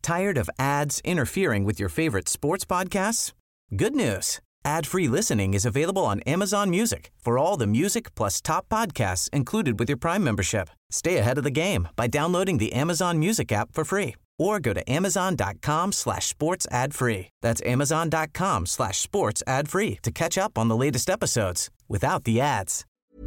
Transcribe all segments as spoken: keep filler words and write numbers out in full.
Tired of ads interfering with your favorite sports podcasts? Good news. Ad-free listening is available on Amazon Music for all the music plus top podcasts included with your Prime membership. Stay ahead of the game by downloading the Amazon Music app for free or go to amazon.com slash sports ad free. That's amazon.com slash sports ad free to catch up on the latest episodes without the ads.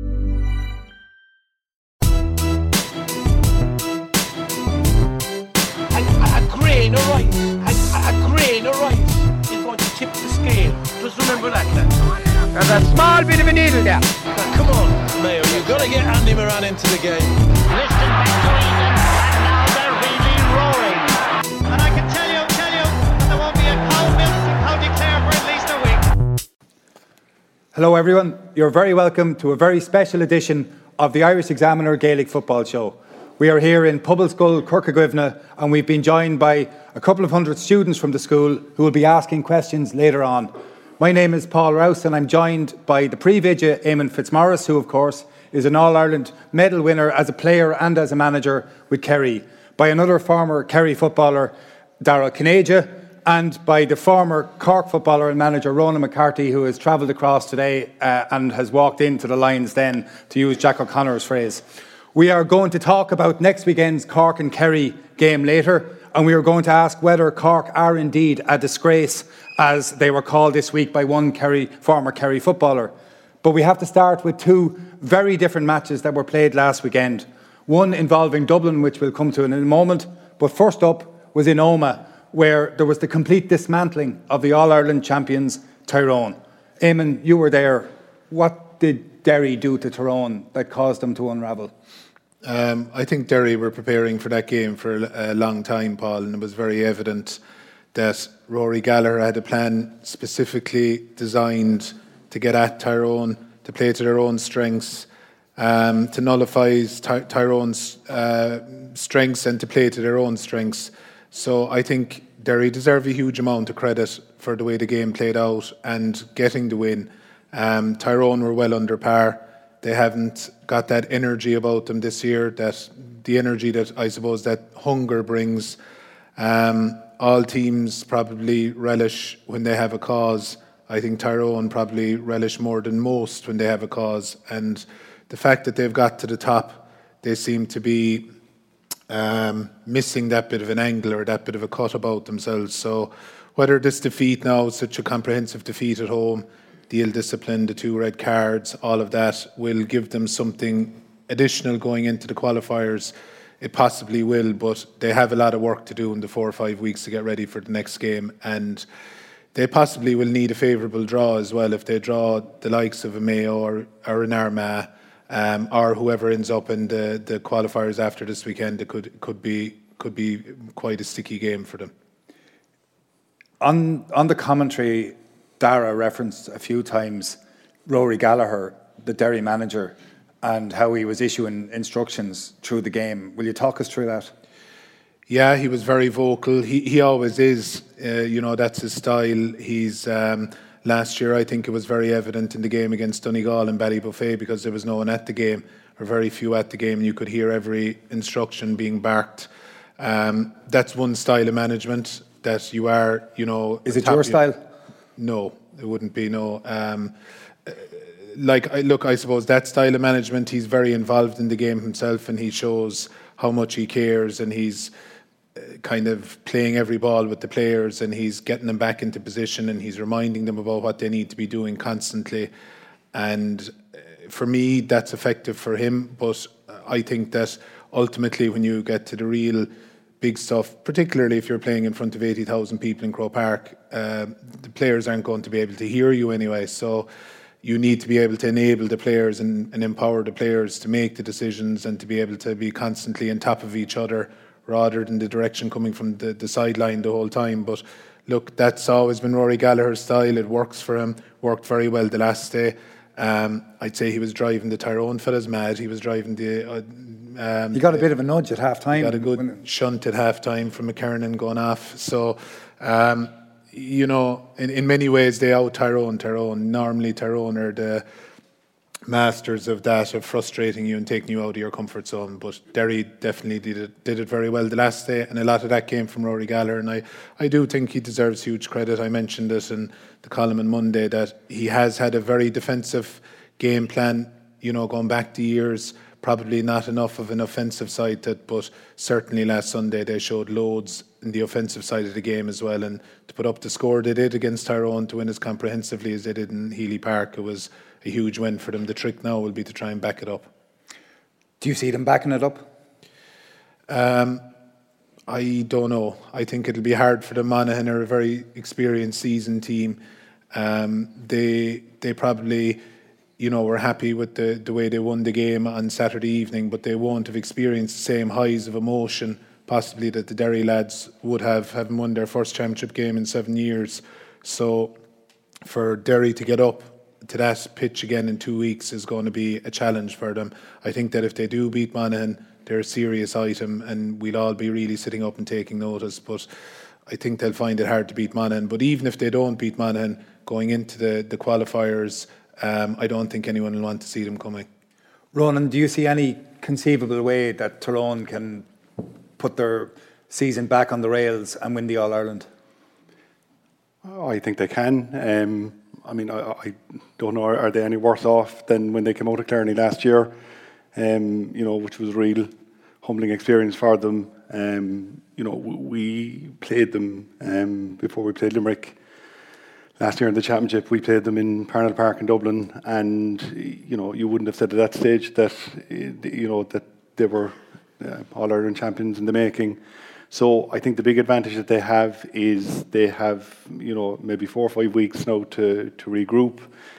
A, a grain of rice, a, a grain of rice is going to tip the scale. Just remember that, lad. There's a small bit of a needle there. Now, come on, Mayo, you've got to get Andy Moran into the game. Listen back to England, and now they're really roaring. And I can tell you, tell you, that there won't be a cow milked in County Clare for at least a week. Hello everyone, you're very welcome to a very special edition of the Irish Examiner Gaelic Football Show. We are here in Pobbleskull, Corcagwivna, and we've been joined by a couple of hundred students from the school who will be asking questions later on. My name is Paul Rouse and I'm joined by the Pre-Vidya Eamon Fitzmaurice, who of course is an All-Ireland medal winner as a player and as a manager with Kerry, by another former Kerry footballer, Darragh Cinnéide, and by the former Cork footballer and manager, Ronan McCarthy, who has travelled across today uh, and has walked into the Lions Den, to use Jack O'Connor's phrase. We are going to talk about next weekend's Cork and Kerry game later, and we are going to ask whether Cork are indeed a disgrace, as they were called this week by one Kerry, former Kerry footballer. But we have to start with two very different matches that were played last weekend. One involving Dublin, which we'll come to in a moment, but first up was in Omagh, where there was the complete dismantling of the All-Ireland champions, Tyrone. Eamon, you were there. What did Derry do to Tyrone that caused them to unravel? Um, I think Derry were preparing for that game for a long time, Paul, and it was very evident that Rory Gallagher had a plan specifically designed to get at Tyrone, to play to their own strengths, um, to nullify Ty- Tyrone's uh, strengths and to play to their own strengths. So I think Derry deserve a huge amount of credit for the way the game played out and getting the win. Um, Tyrone were well under par. They haven't got that energy about them this year, that the energy that I suppose that hunger brings. Um, all teams probably relish when they have a cause. I think Tyrone probably relish more than most when they have a cause. And the fact that they've got to the top, they seem to be um, missing that bit of an angle or that bit of a cut about themselves. So whether this defeat now, such a comprehensive defeat at home, the ill discipline, the two red cards, all of that will give them something additional going into the qualifiers. It possibly will, but they have a lot of work to do in the four or five weeks to get ready for the next game, and they possibly will need a favourable draw as well. If they draw the likes of a Mayo or, or an Armagh, um, or whoever ends up in the, the qualifiers after this weekend, it could could be could be quite a sticky game for them. On on the commentary, Darragh referenced a few times Rory Gallagher, the Derry manager, and how he was issuing instructions through the game. Will you talk us through that? Yeah, he was very vocal. He he always is. Uh, you know, that's his style. He's um, last year, I think it was very evident in the game against Donegal and Ballybuffet, because there was no one at the game, or very few at the game. You could hear every instruction being barked. Um, that's one style of management that you are, you know. Is it your style? No, it wouldn't be, no. Um, like, I, look, I suppose that style of management, he's very involved in the game himself, and he shows how much he cares, and he's uh, kind of playing every ball with the players, and he's getting them back into position, and he's reminding them about what they need to be doing constantly. And uh, for me, that's effective for him, but I think that ultimately when you get to the real big stuff, particularly if you're playing in front of eighty thousand people in Croke Park, uh, the players aren't going to be able to hear you anyway. So you need to be able to enable the players and, and empower the players to make the decisions and to be able to be constantly on top of each other rather than the direction coming from the, the sideline the whole time. But look, that's always been Rory Gallagher's style. It works for him, worked very well the last day. Um, I'd say he was driving the Tyrone fellas mad. He was driving the... Uh, um, you got a bit of a nudge at half-time. He got a good shunt at half-time from McKernan going off. So, um, you know, in, in many ways they out Tyrone. Tyrone, normally Tyrone are the masters of that, of frustrating you and taking you out of your comfort zone. But Derry definitely did it, did it very well the last day, and a lot of that came from Rory Gallagher, and I, I do think he deserves huge credit. I mentioned it in the column on Monday that he has had a very defensive game plan, you know, going back to years. Probably not enough of an offensive side, that, but certainly last Sunday they showed loads in the offensive side of the game as well. And to put up the score they did against Tyrone, to win as comprehensively as they did in Healy Park, it was a huge win for them. The trick now will be to try and back it up. Do you see them backing it up? Um, I don't know. I think it'll be hard for them. Monaghan are a very experienced, seasoned team. Um, they they probably, you know, were happy with the, the way they won the game on Saturday evening, but they won't have experienced the same highs of emotion possibly that the Derry lads would have, having won their first championship game in seven years. So for Derry to get up to that pitch again in two weeks is going to be a challenge for them. I think that if they do beat Monaghan, they're a serious item, and we'll all be really sitting up and taking notice. But I think they'll find it hard to beat Monaghan. But even if they don't beat Monaghan going into the, the qualifiers, um, I don't think anyone will want to see them coming. Ronan, do you see any conceivable way that Tyrone can put their season back on the rails and win the All-Ireland? Oh, I think they can. Um, I mean, I, I don't know, are they any worse off than when they came out of Clarny last year, um, you know, which was a real humbling experience for them. Um, you know, we played them um, before we played Limerick last year in the championship. We played them in Parnell Park in Dublin, and you know, you wouldn't have said at that stage that you know that they were uh, All-Ireland champions in the making. So I think the big advantage that they have is they have, you know, maybe four or five weeks now to to regroup.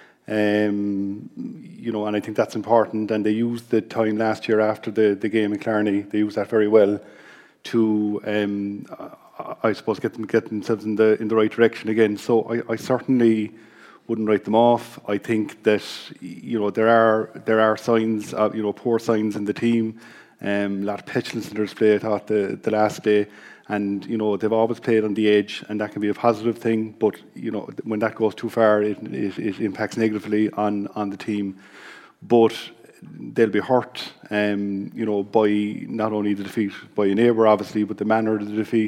Um, you know, and I think that's important. And they used the time last year after the, the game in Clarny. They used that very well to, um, I suppose, get them get themselves in the in the right direction again. So I, I certainly wouldn't write them off. I think that you know there are there are signs, of, you know, poor signs in the team. Um, a lot of petulance in their display, I thought, the, the last day. And, you know, they've always played on the edge, and that can be a positive thing. But, you know, when that goes too far, it, it, it impacts negatively on, on the team. But they'll be hurt, um, you know, by not only the defeat by a neighbour, obviously, but the manner of the defeat,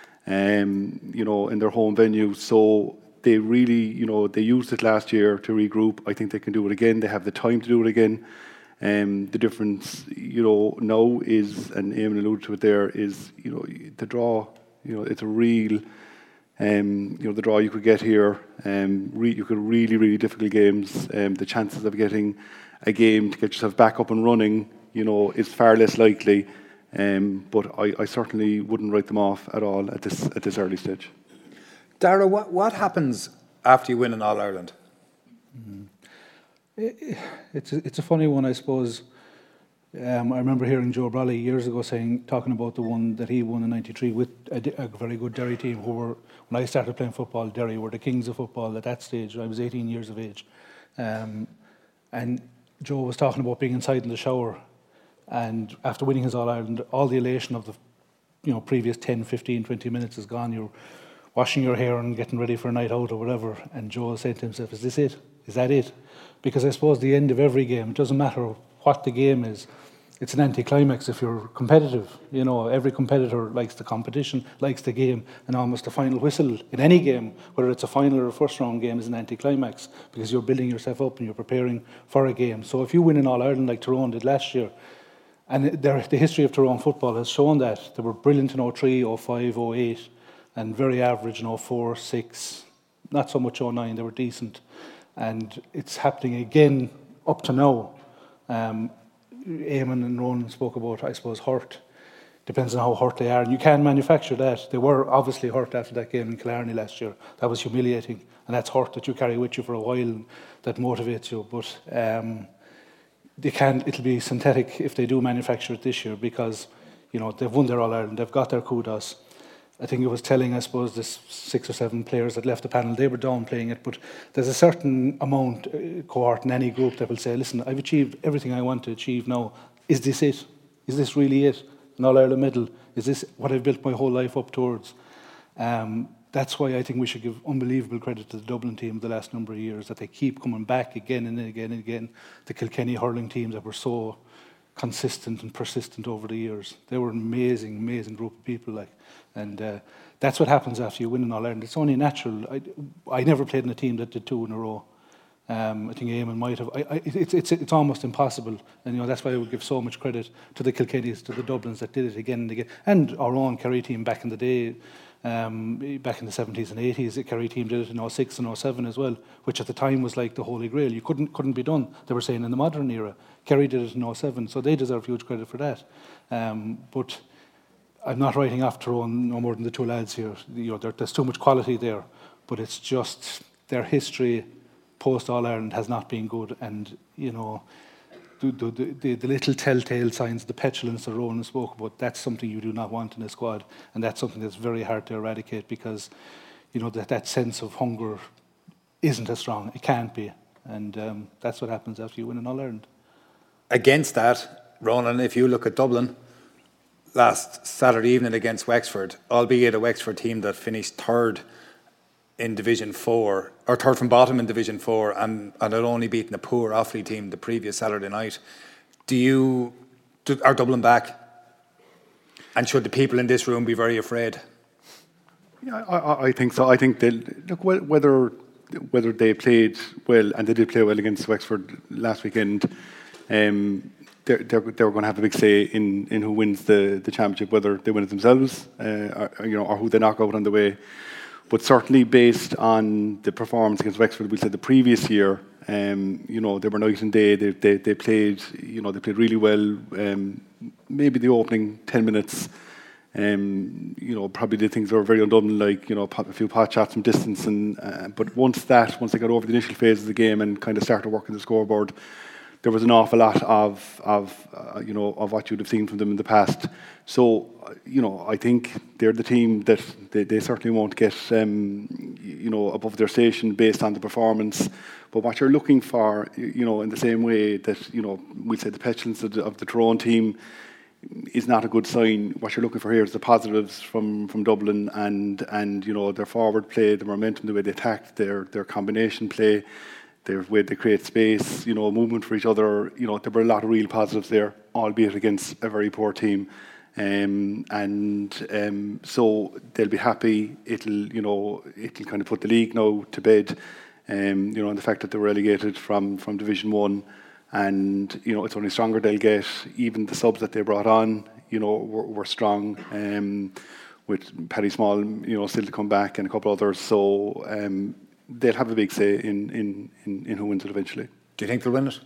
um, you know, in their home venue. So they really, you know, they used it last year to regroup. I think they can do it again. They have the time to do it again. Um, the difference, you know, now is, and Eamon alluded to it there, is, you know, the draw, you know, it's a real, um, you know, the draw you could get here, um, re- you could really, really difficult games. Um, the chances of getting a game to get yourself back up and running, you know, is far less likely. Um, but I, I certainly wouldn't write them off at all at this at this early stage. Dara, what, what happens after you win an All-Ireland? Mm-hmm. It's a, it's a funny one, I suppose. Um, I remember hearing Joe Brawley years ago saying, talking about the one that he won in ninety-three with a, a very good Derry team who were, when I started playing football, Derry were the kings of football at that stage. I was eighteen years of age. Um, and Joe was talking about being inside in the shower, and after winning his All-Ireland, all the elation of the you know previous ten, fifteen, twenty minutes is gone. You're washing your hair and getting ready for a night out or whatever. And Joe said to himself, is this it? Is that it? Because I suppose the end of every game, it doesn't matter what the game is, it's an anticlimax if you're competitive. You know, every competitor likes the competition, likes the game, and almost the final whistle in any game, whether it's a final or a first round game, is an anticlimax because you're building yourself up and you're preparing for a game. So if you win in All-Ireland like Tyrone did last year, and the history of Tyrone football has shown that they were brilliant in oh three, oh five, oh eight, and very average in oh four, six, not so much oh nine, they were decent. And it's happening again up to now. Um, Eamon and Ronan spoke about, I suppose, hurt. Depends on how hurt they are. And you can manufacture that. They were obviously hurt after that game in Killarney last year. That was humiliating. And that's hurt that you carry with you for a while and that motivates you. But um, they can, it'll be synthetic if they do manufacture it this year because, you know, they've won their All-Ireland. They've got their kudos. I think it was telling, I suppose, the six or seven players that left the panel, they were downplaying it, but there's a certain amount, uh, cohort in any group that will say, listen, I've achieved everything I want to achieve now. Is this it? Is this really it? An All-Ireland medal? Is this what I've built my whole life up towards? Um, that's why I think we should give unbelievable credit to the Dublin team the last number of years, that they keep coming back again and again and again. The Kilkenny hurling teams that were so consistent and persistent over the years. They were an amazing, amazing group of people, like, and uh, that's what happens after you win in All Ireland. It's only natural. I, I never played in a team that did two in a row. Um, I think Eamon might have. I, I, it's it's it's almost impossible, and you know that's why I would give so much credit to the Kilkennys, to the Dublins that did it again and again, and our own Kerry team back in the day, um, back in the seventies and eighties. The Kerry team did it in oh six and oh seven as well, which at the time was like the holy grail. You couldn't couldn't be done. They were saying in the modern era. Kerry did it in oh seven, so they deserve huge credit for that. Um, but I'm not writing off Tyrone no more than the two lads here. You know, there, there's too much quality there, but it's just their history post All Ireland has not been good, and you know the, the, the, the little telltale signs, the petulance that Ronan spoke about, that's something you do not want in a squad, and that's something that's very hard to eradicate, because you know that, that sense of hunger isn't as strong. It can't be, and um, that's what happens after you win in All Ireland. Against that, Ronan, if you look at Dublin last Saturday evening against Wexford, albeit a Wexford team that finished third in Division Four, or third from bottom in Division Four, and, and had only beaten a poor Offaly team the previous Saturday night. Do you do, are Dublin back? And should the people in this room be very afraid? Yeah, I, I think so. I think they'll look whether whether they played well, and they did play well against Wexford last weekend. Um, they're, they're, they're going to have a big say in, in who wins the, the championship, whether they win it themselves, uh, or, you know, or who they knock out on the way. But certainly, based on the performance against Wexford, we said the previous year, um, you know, they were night and day. They, they they played, you know, they played really well. Um, maybe the opening ten minutes, um, you know, probably the things were very un-Dublin, like, you know, a few pot shots from distance. And uh, but once that, once they got over the initial phase of the game and kind of started working the scoreboard, there was an awful lot of, of uh, you know, of what you'd have seen from them in the past. So, uh, you know, I think they're the team that they, they certainly won't get, um, you know, above their station based on the performance. But what you're looking for, you know, in the same way that, you know, we said the petulance of the, of the Tyrone team is not a good sign. What you're looking for here is the positives from, from Dublin and, and, you know, their forward play, the momentum, the way they attacked, their, their combination play, their way they create space, you know, movement for each other. You know, there were a lot of real positives there, albeit against a very poor team. Um, and um, so they'll be happy. It'll, you know, it'll kind of put the league now to bed. Um, you know, and the fact that they're relegated from from Division One, and you know, it's only stronger they'll get. Even the subs that they brought on, you know, were, were strong. Um, with Paddy Small, you know, still to come back, and a couple others. So. Um, They'll have a big say in, in, in, in who wins it eventually. Do you think they'll win it?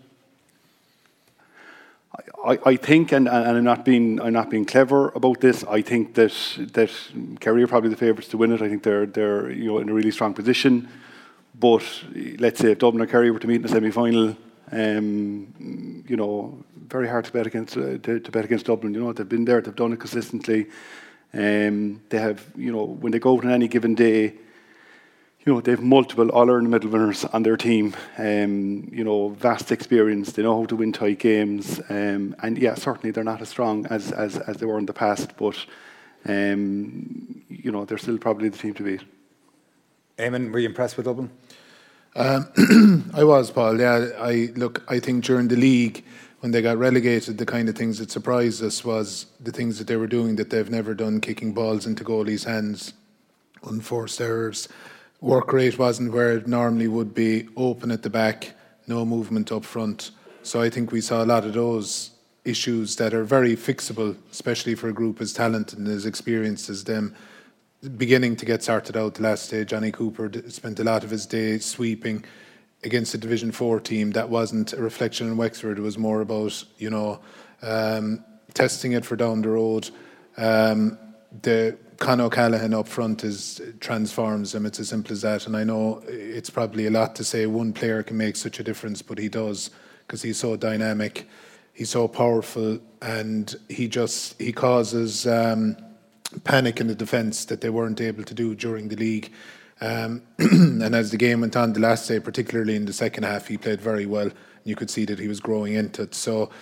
I, I think, and, and I'm not being I'm not being clever about this. I think that that Kerry are probably the favourites to win it. I think they're they're you know in a really strong position. But let's say if Dublin or Kerry were to meet in the semi-final, um, you know, very hard to bet against uh, to, to bet against Dublin. You know, they've been there, they've done it consistently. Um, they have, you know, when they go out on any given day, you know, they have multiple All-Ireland medal winners on their team. Um, you know, vast experience. They know how to win tight games. Um, and yeah, certainly they're not as strong as, as, as they were in the past, but um, you know, they're still probably the team to beat. Eamon, were you impressed with Dublin? Um, I was, Paul. Yeah, I look. I think during the league, when they got relegated, the kind of things that surprised us was the things that they were doing that they've never done, kicking balls into goalies' hands, unforced errors. Work rate wasn't where it normally would be, open at the back, no movement up front. So I think we saw a lot of those issues that are very fixable, especially for a group as talented and as experienced as them, beginning to get sorted out the last day. Johnny Cooper spent a lot of his day sweeping against a Division four team. That wasn't a reflection on Wexford. It was more about, you know, um, testing it for down the road. Um, the Con O'Callaghan up front is transforms them. It's as simple as that. And I know it's probably a lot to say one player can make such a difference, but he does, because he's so dynamic, he's so powerful, and he just he causes um, panic in the defence that they weren't able to do during the league. Um, and as the game went on the last day, particularly in the second half, he played very well. You could see that he was growing into it. So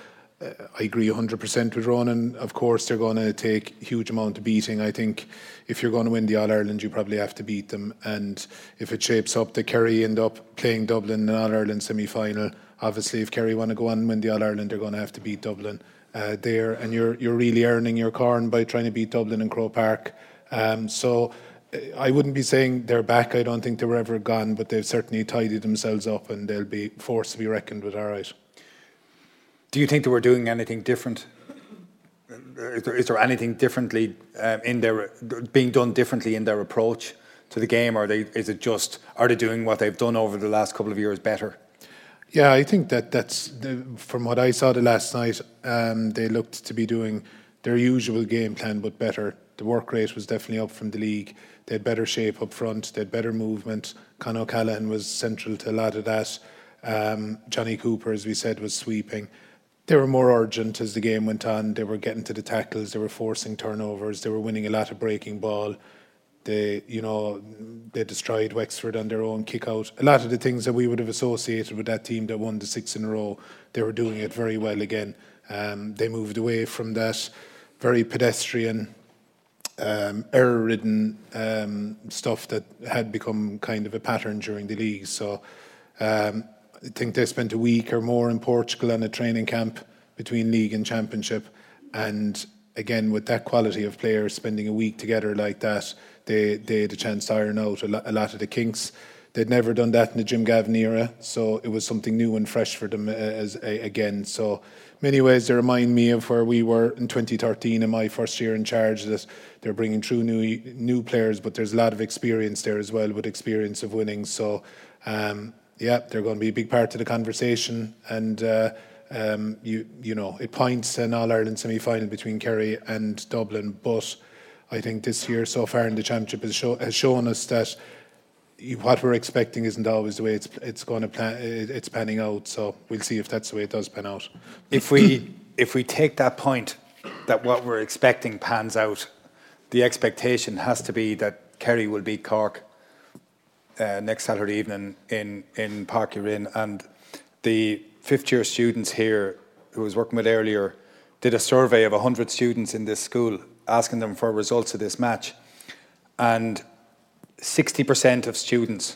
uh, I agree one hundred percent with Ronan. Of course, they're going to take a huge amount of beating. I think if you're going to win the All-Ireland, you probably have to beat them. And if it shapes up that Kerry end up playing Dublin in an All-Ireland semi-final, obviously if Kerry want to go on and win the All-Ireland, they're going to have to beat Dublin uh, there. And you're you're really earning your corn by trying to beat Dublin in Croke Park. Um, so I wouldn't be saying they're back. I don't think they were ever gone, but they've certainly tidied themselves up and they'll be forced to be reckoned with, all right. Do you think they were doing anything different? Is there, is there anything differently um, in their being done differently in their approach to the game, or they, is it just are they doing what they've done over the last couple of years better? Yeah, I think that that's the, from what I saw the last night. Um, they looked to be doing their usual game plan, but better. The work rate was definitely up from the league. They had better shape up front. They had better movement. Con O'Callaghan was central to a lot of that. Um, Johnny Cooper, as we said, was sweeping. They were more urgent as the game went on. They were getting to the tackles. They were forcing turnovers. They were winning a lot of breaking ball. They, you know, they destroyed Wexford on their own kick out. A lot of the things that we would have associated with that team that won the six in a row, they were doing it very well again. Um, they moved away from that very pedestrian, um, error-ridden um, stuff that had become kind of a pattern during the league. So um, I think they spent a week or more in Portugal on a training camp between league and championship. And again, with that quality of players spending a week together like that, they, they had a chance to iron out a lot, a lot of the kinks. They'd never done that in the Jim Gavin era, so it was something new and fresh for them as, as again. So many ways they remind me of where we were in twenty thirteen in my first year in charge, that they're bringing through new new players, but there's a lot of experience there as well, with experience of winning. So um, yeah, they're going to be a big part of the conversation, and uh, um, you you know it points to an All-Ireland semi-final between Kerry and Dublin, but I think this year so far in the championship has, show, has shown us that what we're expecting isn't always the way it's it's going to plan, it's panning out. So we'll see if that's the way it does pan out. If we if we take that point that what we're expecting pans out, the expectation has to be that Kerry will beat Cork uh, next Saturday evening in in Páirc Uí Rinn, and the fifth year students here who I was working with earlier did a survey of one hundred students in this school, asking them for results of this match, and sixty percent of students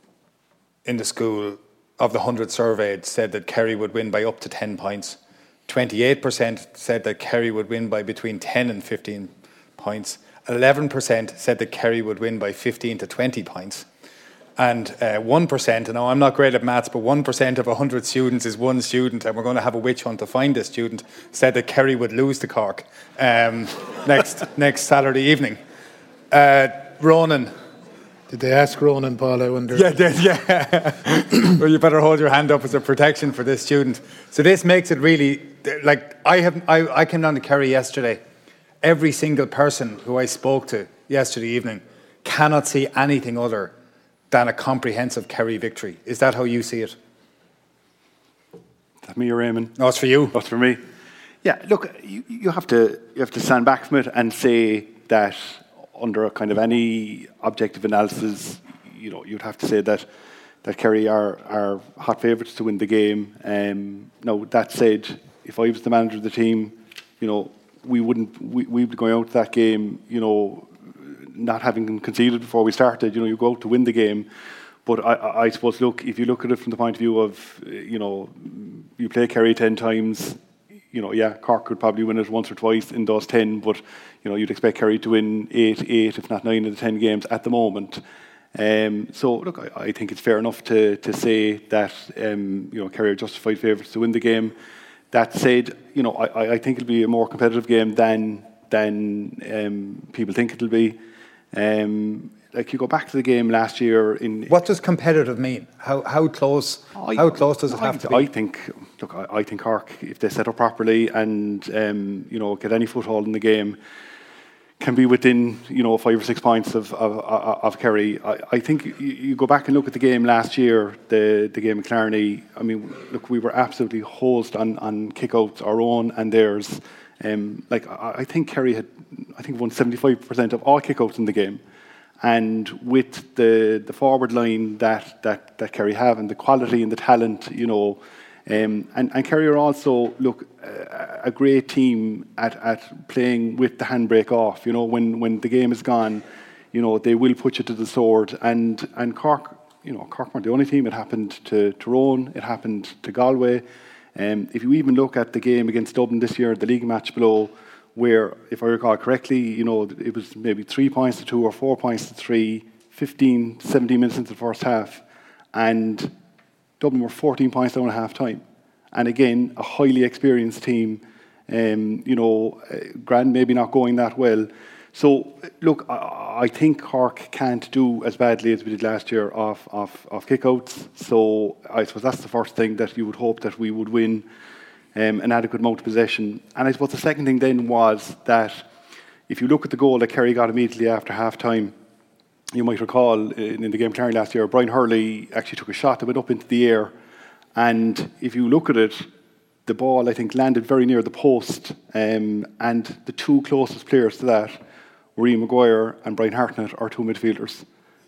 in the school of the one hundred surveyed said that Kerry would win by up to ten points. twenty-eight percent said that Kerry would win by between ten and fifteen points. eleven percent said that Kerry would win by fifteen to twenty points. And uh, one percent, and now I'm not great at maths, but one percent of one hundred students is one student, and we're going to have a witch hunt to find this student, said that Kerry would lose to Cork um, next next Saturday evening. Uh, Ronan. Did they ask Ronan, Paul, I wonder? Yeah, they, yeah. Well, you better hold your hand up as a protection for this student. So this makes it really, like, I have, I, I came down to Kerry yesterday. Every single person who I spoke to yesterday evening cannot see anything other than a comprehensive Kerry victory. Is that how you see it? Is that me or Eamon? No, it's for you. That's for me. Yeah, look, you, you have to you have to stand back from it and say that under a kind of any objective analysis, you know, you'd have to say that that Kerry are are hot favourites to win the game. Um, now that said, if I was the manager of the team, you know, we wouldn't we we'd be going out to that game, you know, not having conceded before we started. You know, you go out to win the game. But I, I suppose, look, if you look at it from the point of view of, you know, you play Kerry ten times, you know, yeah, Cork could probably win it once or twice in those ten, but, you know, you'd expect Kerry to win eight, eight, if not nine of the ten games at the moment. Um, so, look, I, I think it's fair enough to to say that, um, you know, Kerry are justified favourites to win the game. That said, you know, I, I think it'll be a more competitive game than than um, people think it'll be. Um, like you go back to the game last year in. What does competitive mean? How how close? I, how close does it I, have to be? I think. Look, I, I think Cork, if they set up properly and um, you know, get any foothold in the game, can be within, you know, five or six points of of, of Kerry. I, I think you, you go back and look at the game last year, the the game in Killarney. I mean, look, we were absolutely hosed on on kickouts, our own and theirs. Um, like I, I think Kerry had, I think, won seventy-five percent of all kickouts in the game, and with the the forward line that that that Kerry have and the quality and the talent, you know, Um, and, and Kerry are also, look, uh, a great team at, at playing with the handbrake off. You know, when, when the game is gone, you know, they will put you to the sword. And, and Cork, you know, Cork weren't the only team. It happened to Tyrone, it happened to Galway. Um, if you even look at the game against Dublin this year, the league match below, where, if I recall correctly, you know, it was maybe three points to two or four points to three, fifteen, seventeen minutes into the first half, and Dublin were fourteen points down at half time. And again, a highly experienced team, um, you know, uh, Grand maybe not going that well. So, look, I, I think Cork can't do as badly as we did last year off, off, off kickouts. So, I suppose that's the first thing, that you would hope that we would win um, an adequate amount of possession. And I suppose the second thing then was that if you look at the goal that Kerry got immediately after half time, you might recall in, in the game Kerry last year, Brian Hurley actually took a shot that went up into the air. And if you look at it, the ball, I think, landed very near the post. Um, and the two closest players to that were Ian Maguire and Brian Hartnett, our two midfielders.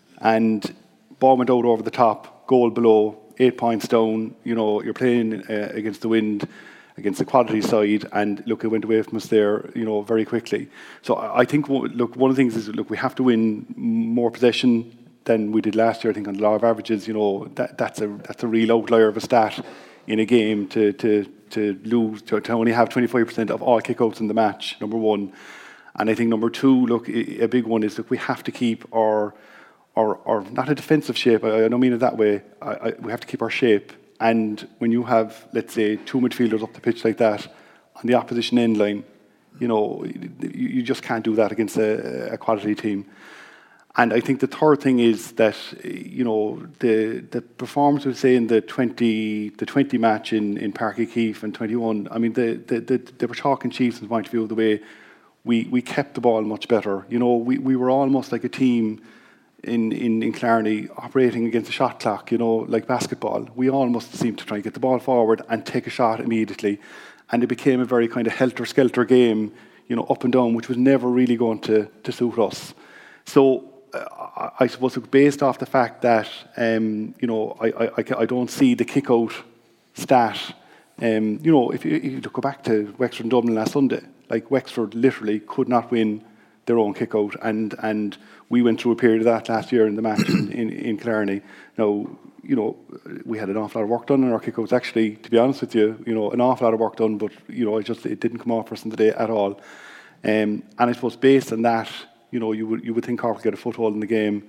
And ball went out over the top, goal below, eight points down. You know, you're playing uh, against the wind, against the quality side, and look, it went away from us there, you know, very quickly. So I think, look, one of the things is, look, we have to win more possession than we did last year. I think on the law of averages, you know, that, that's a that's a real outlier of a stat in a game to to to lose to, to only have twenty-five percent of all kickouts in the match. Number one, and I think number two, look, a big one is, look, we have to keep our our, our not a defensive shape. I, I don't mean it that way. I, I, we have to keep our shape. And when you have, let's say, two midfielders up the pitch like that on the opposition end line, you know, you, you just can't do that against a, a quality team. And I think the third thing is that, you know, the the performance, we'll say, in the twenty the twenty match in, in Páirc Uí Chaoimh and twenty-one, I mean, the, the, the, they were chalk and cheese from the point of view of the way we, we kept the ball much better. You know, we, we were almost like a team in, in, in Killarney operating against a shot clock, you know, like basketball. We almost seemed to try and get the ball forward and take a shot immediately. And it became a very kind of helter-skelter game, you know, up and down, which was never really going to, to suit us. So, uh, I suppose, based off the fact that, um, you know, I, I, I don't see the kick-out stat. Um, you know, if you, if you go back to Wexford and Dublin last Sunday, like, Wexford literally could not win their own kick-out, and, and we went through a period of that last year in the match in, in, in Killarney. Now, you know, we had an awful lot of work done on our kick-outs, actually, to be honest with you, you know, an awful lot of work done, but, you know, it just, it didn't come off for us in the day at all. Um, and I suppose based on that, you know, you would, you would think Cork would get a foothold in the game.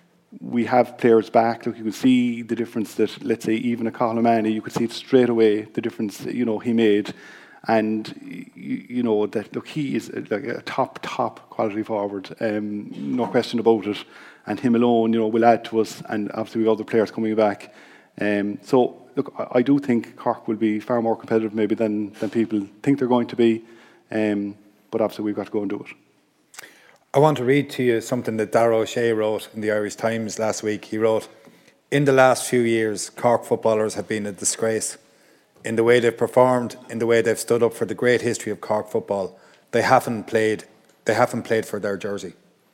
We have players back. Look, you can see the difference that, let's say, even a Cathal O'Mahony, you could see it straight away, the difference, you know, he made. And, you, you know, that, look, he is like a top, top quality forward, um, no question about it. And him alone, you know, will add to us, and obviously we have other players coming back. Um, so, look, I, I do think Cork will be far more competitive maybe than, than people think they're going to be. Um, but obviously we've got to go and do it. I want to read to you something that Darragh O'Shea wrote in the Irish Times last week. He wrote, "In the last few years, Cork footballers have been a disgrace. In the way they've performed, in the way they've stood up for the great history of Cork football, they haven't played. They haven't played for their jersey."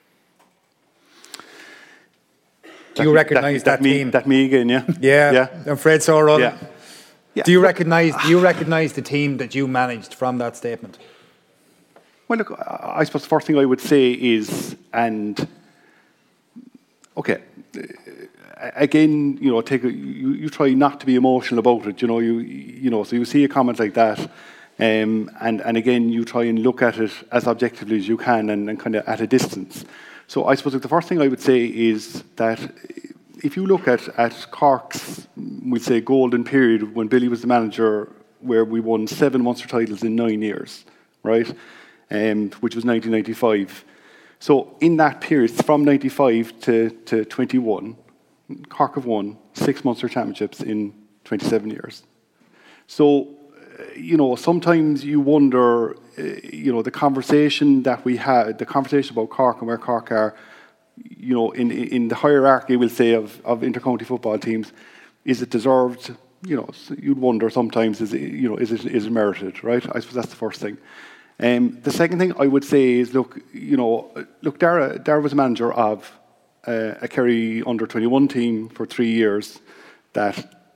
Do you recognise that, that, that me, team? That me again, yeah. Yeah, yeah. I'm afraid so, Roland. Yeah. Yeah. Do you recognise? Do you recognise the team that you managed from that statement? Well, look, I suppose the first thing I would say is, and okay, again, you know, take a, you, you try not to be emotional about it. You know, you you know, so you see a comment like that, um, and and again, you try and look at it as objectively as you can, and, and kind of at a distance. So I suppose like, the first thing I would say is that if you look at at Cork's, we'd say, golden period when Billy was the manager, where we won seven Munster titles in nine years, right? Um, which was nineteen ninety-five. So in that period, from ninety-five to, to twenty-one, Cork have won six Munster championships in twenty-seven years. So, uh, you know, sometimes you wonder, uh, you know, the conversation that we had, the conversation about Cork and where Cork are, you know, in in the hierarchy, we'll say, of, of inter-county football teams, is it deserved? You know, you'd wonder sometimes, is it, you know, is it, is it merited, right? I suppose that's the first thing. Um, the second thing I would say is, look, you know, look, Darragh, Darragh was manager of uh, a Kerry under twenty-one team for three years that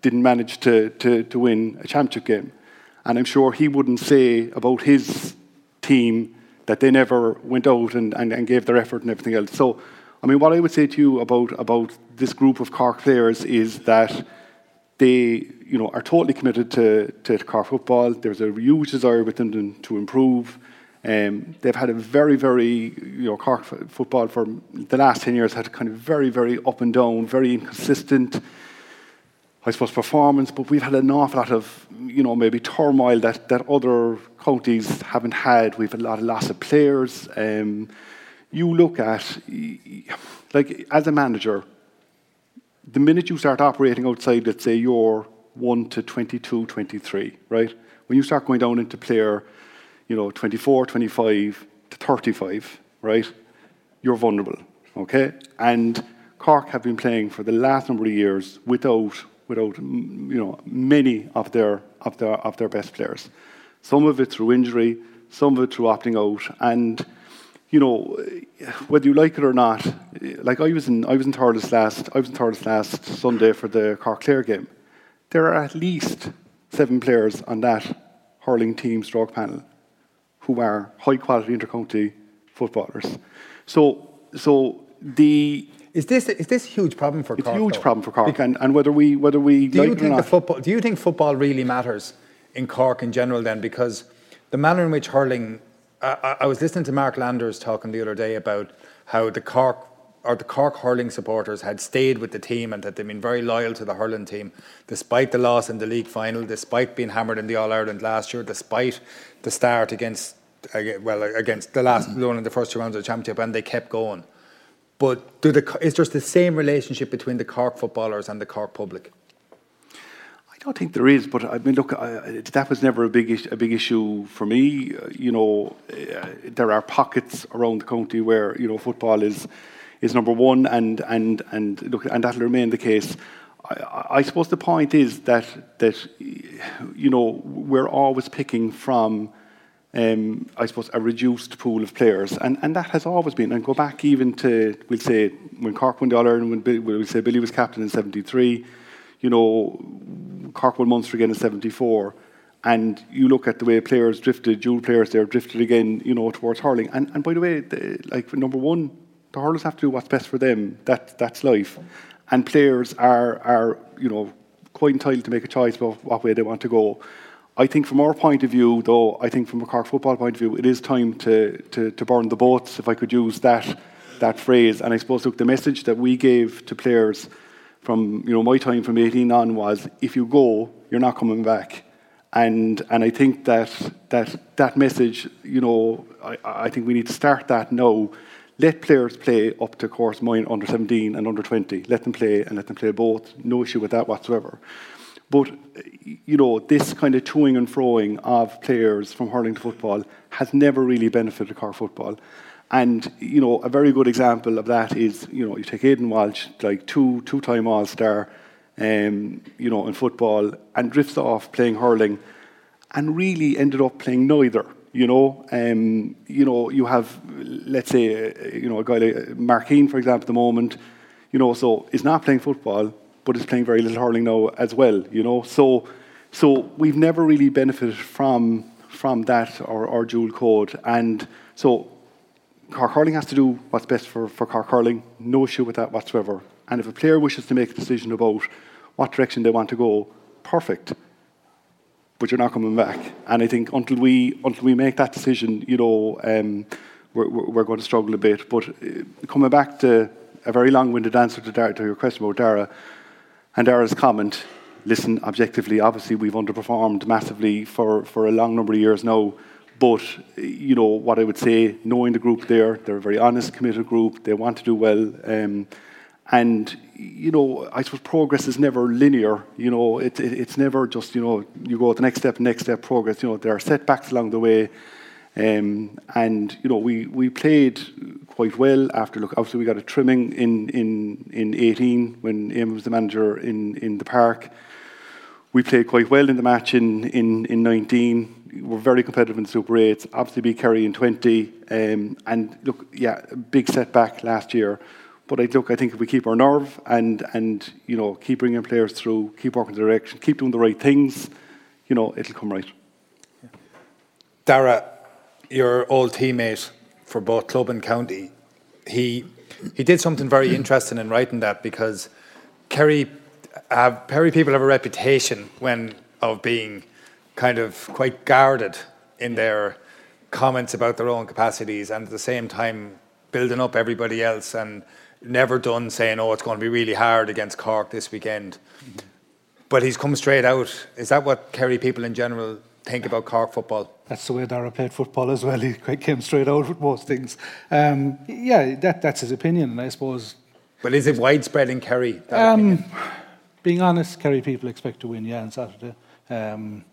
didn't manage to, to, to win a championship game. And I'm sure he wouldn't say about his team that they never went out and, and, and gave their effort and everything else. So, I mean, what I would say to you about, about this group of Cork players is that they, you know, are totally committed to, to Cork football. There's a huge desire within them to improve. Um, they've had a very, very, you know, Cork f- football for the last ten years had kind of very, very up and down, very inconsistent, I suppose, performance. But we've had an awful lot of, you know, maybe turmoil that, that other counties haven't had. We've had a lot of loss of players. Um, you look at, like, as a manager, the minute you start operating outside, let's say, you're one to twenty-two, twenty-three, right? When you start going down into player, you know, twenty-four, twenty-five to thirty-five, right? You're vulnerable, okay? And Cork have been playing for the last number of years without, without, you know, many of their of their of their best players. Some of it through injury, some of it through opting out, and you know, whether you like it or not, like I was in I was in Thurles last I was in Thurles last Sunday for the Cork Clare game. There are at least seven players on that hurling team stroke panel who are high quality intercounty footballers. So so the Is this is this a huge problem for it's Cork? a huge though? problem for Cork, and, and whether we whether we do like you it or think not. the football? Do you think football really matters in Cork in general? Then, because the manner in which hurling, I, I was listening to Mark Landers talking the other day about how the Cork or the Cork hurling supporters had stayed with the team and that they've been very loyal to the hurling team, despite the loss in the league final, despite being hammered in the All Ireland last year, despite the start against well against the last one in the first two rounds of the championship, and they kept going. But do the, is there the same relationship between the Cork footballers and the Cork public? I don't think there is, but I mean, look, I, that was never a big is- a big issue for me. Uh, you know, uh, there are pockets around the county where you know football is is number one, and and and look, and that'll remain the case. I, I suppose the point is that that you know we're always picking from. Um, I suppose a reduced pool of players, and, and that has always been. And go back even to, we'll say, when Cork won the All Ireland, when Bill, we'll say Billy was captain in seventy-three, you know, Cork won Munster again in seventy-four, and you look at the way players drifted, dual players there drifted again, you know, towards hurling. And and by the way, the, like number one, the hurlers have to do what's best for them. That that's life, and players are are you know quite entitled to make a choice about what way they want to go. I think from our point of view, though, I think from a Cork football point of view, it is time to, to, to burn the boats, if I could use that that phrase. And I suppose, look, the message that we gave to players from, you know, my time from eighteen on was, if you go, you're not coming back. And and I think that that that message, you know, I, I think we need to start that now. Let players play up to, of course, mine under seventeen and under twenty. Let them play and let them play both. No issue with that whatsoever. But, you know, this kind of toing and froing of players from hurling to football has never really benefited Cork football. And, you know, a very good example of that is, you know, you take Aidan Walsh, like two, two-time All-Star, um, you know, in football, and drifts off playing hurling, and really ended up playing neither, you know. Um, you know, you have, let's say, uh, you know, a guy like Mark Keane, for example, at the moment, you know, so is not playing football, but is playing very little hurling now as well, you know. So, so we've never really benefited from from that or, or dual code, and so Cork hurling has to do what's best for, for Cork hurling. No issue with that whatsoever. And if a player wishes to make a decision about what direction they want to go, perfect. But you're not coming back. And I think until we until we make that decision, you know, um, we're, we're going to struggle a bit. But uh, coming back to a very long-winded answer to, Dara, to your question about Dara. And Dara's comment, listen, objectively, obviously we've underperformed massively for, for a long number of years now. But, you know, what I would say, knowing the group there, they're a very honest, committed group. They want to do well. Um, and, you know, I suppose progress is never linear. You know, it, it, it's never just, you know, you go to the next step, next step, progress. You know, there are setbacks along the way. Um, and, you know, we, we played quite well after, look, obviously we got a trimming in, in, in eighteen when Eamon was the manager in, in the park. We played quite well in the match in, in, in nineteen. We were very competitive in the Super eights, obviously beat Kerry in twenty. Um, and look, yeah, a big setback last year. But I look, I think if we keep our nerve and and you know keep bringing players through, keep working the direction, keep doing the right things, you know, it'll come right. Dara, your old teammate for both club and county, he he did something very interesting in writing that, because Kerry have Kerry people have a reputation when of being kind of quite guarded in their comments about their own capacities, and at the same time building up everybody else, and never done saying, oh, it's going to be really hard against Cork this weekend. Mm-hmm. But he's come straight out. Is that what Kerry people in general think about Cork football? That's the way Dara played football as well. He quite came straight out with most things. Um, yeah, that, that's his opinion, and I suppose... But is it widespread in Kerry, that um, opinion? Being honest, Kerry people expect to win, yeah, on Saturday. Um,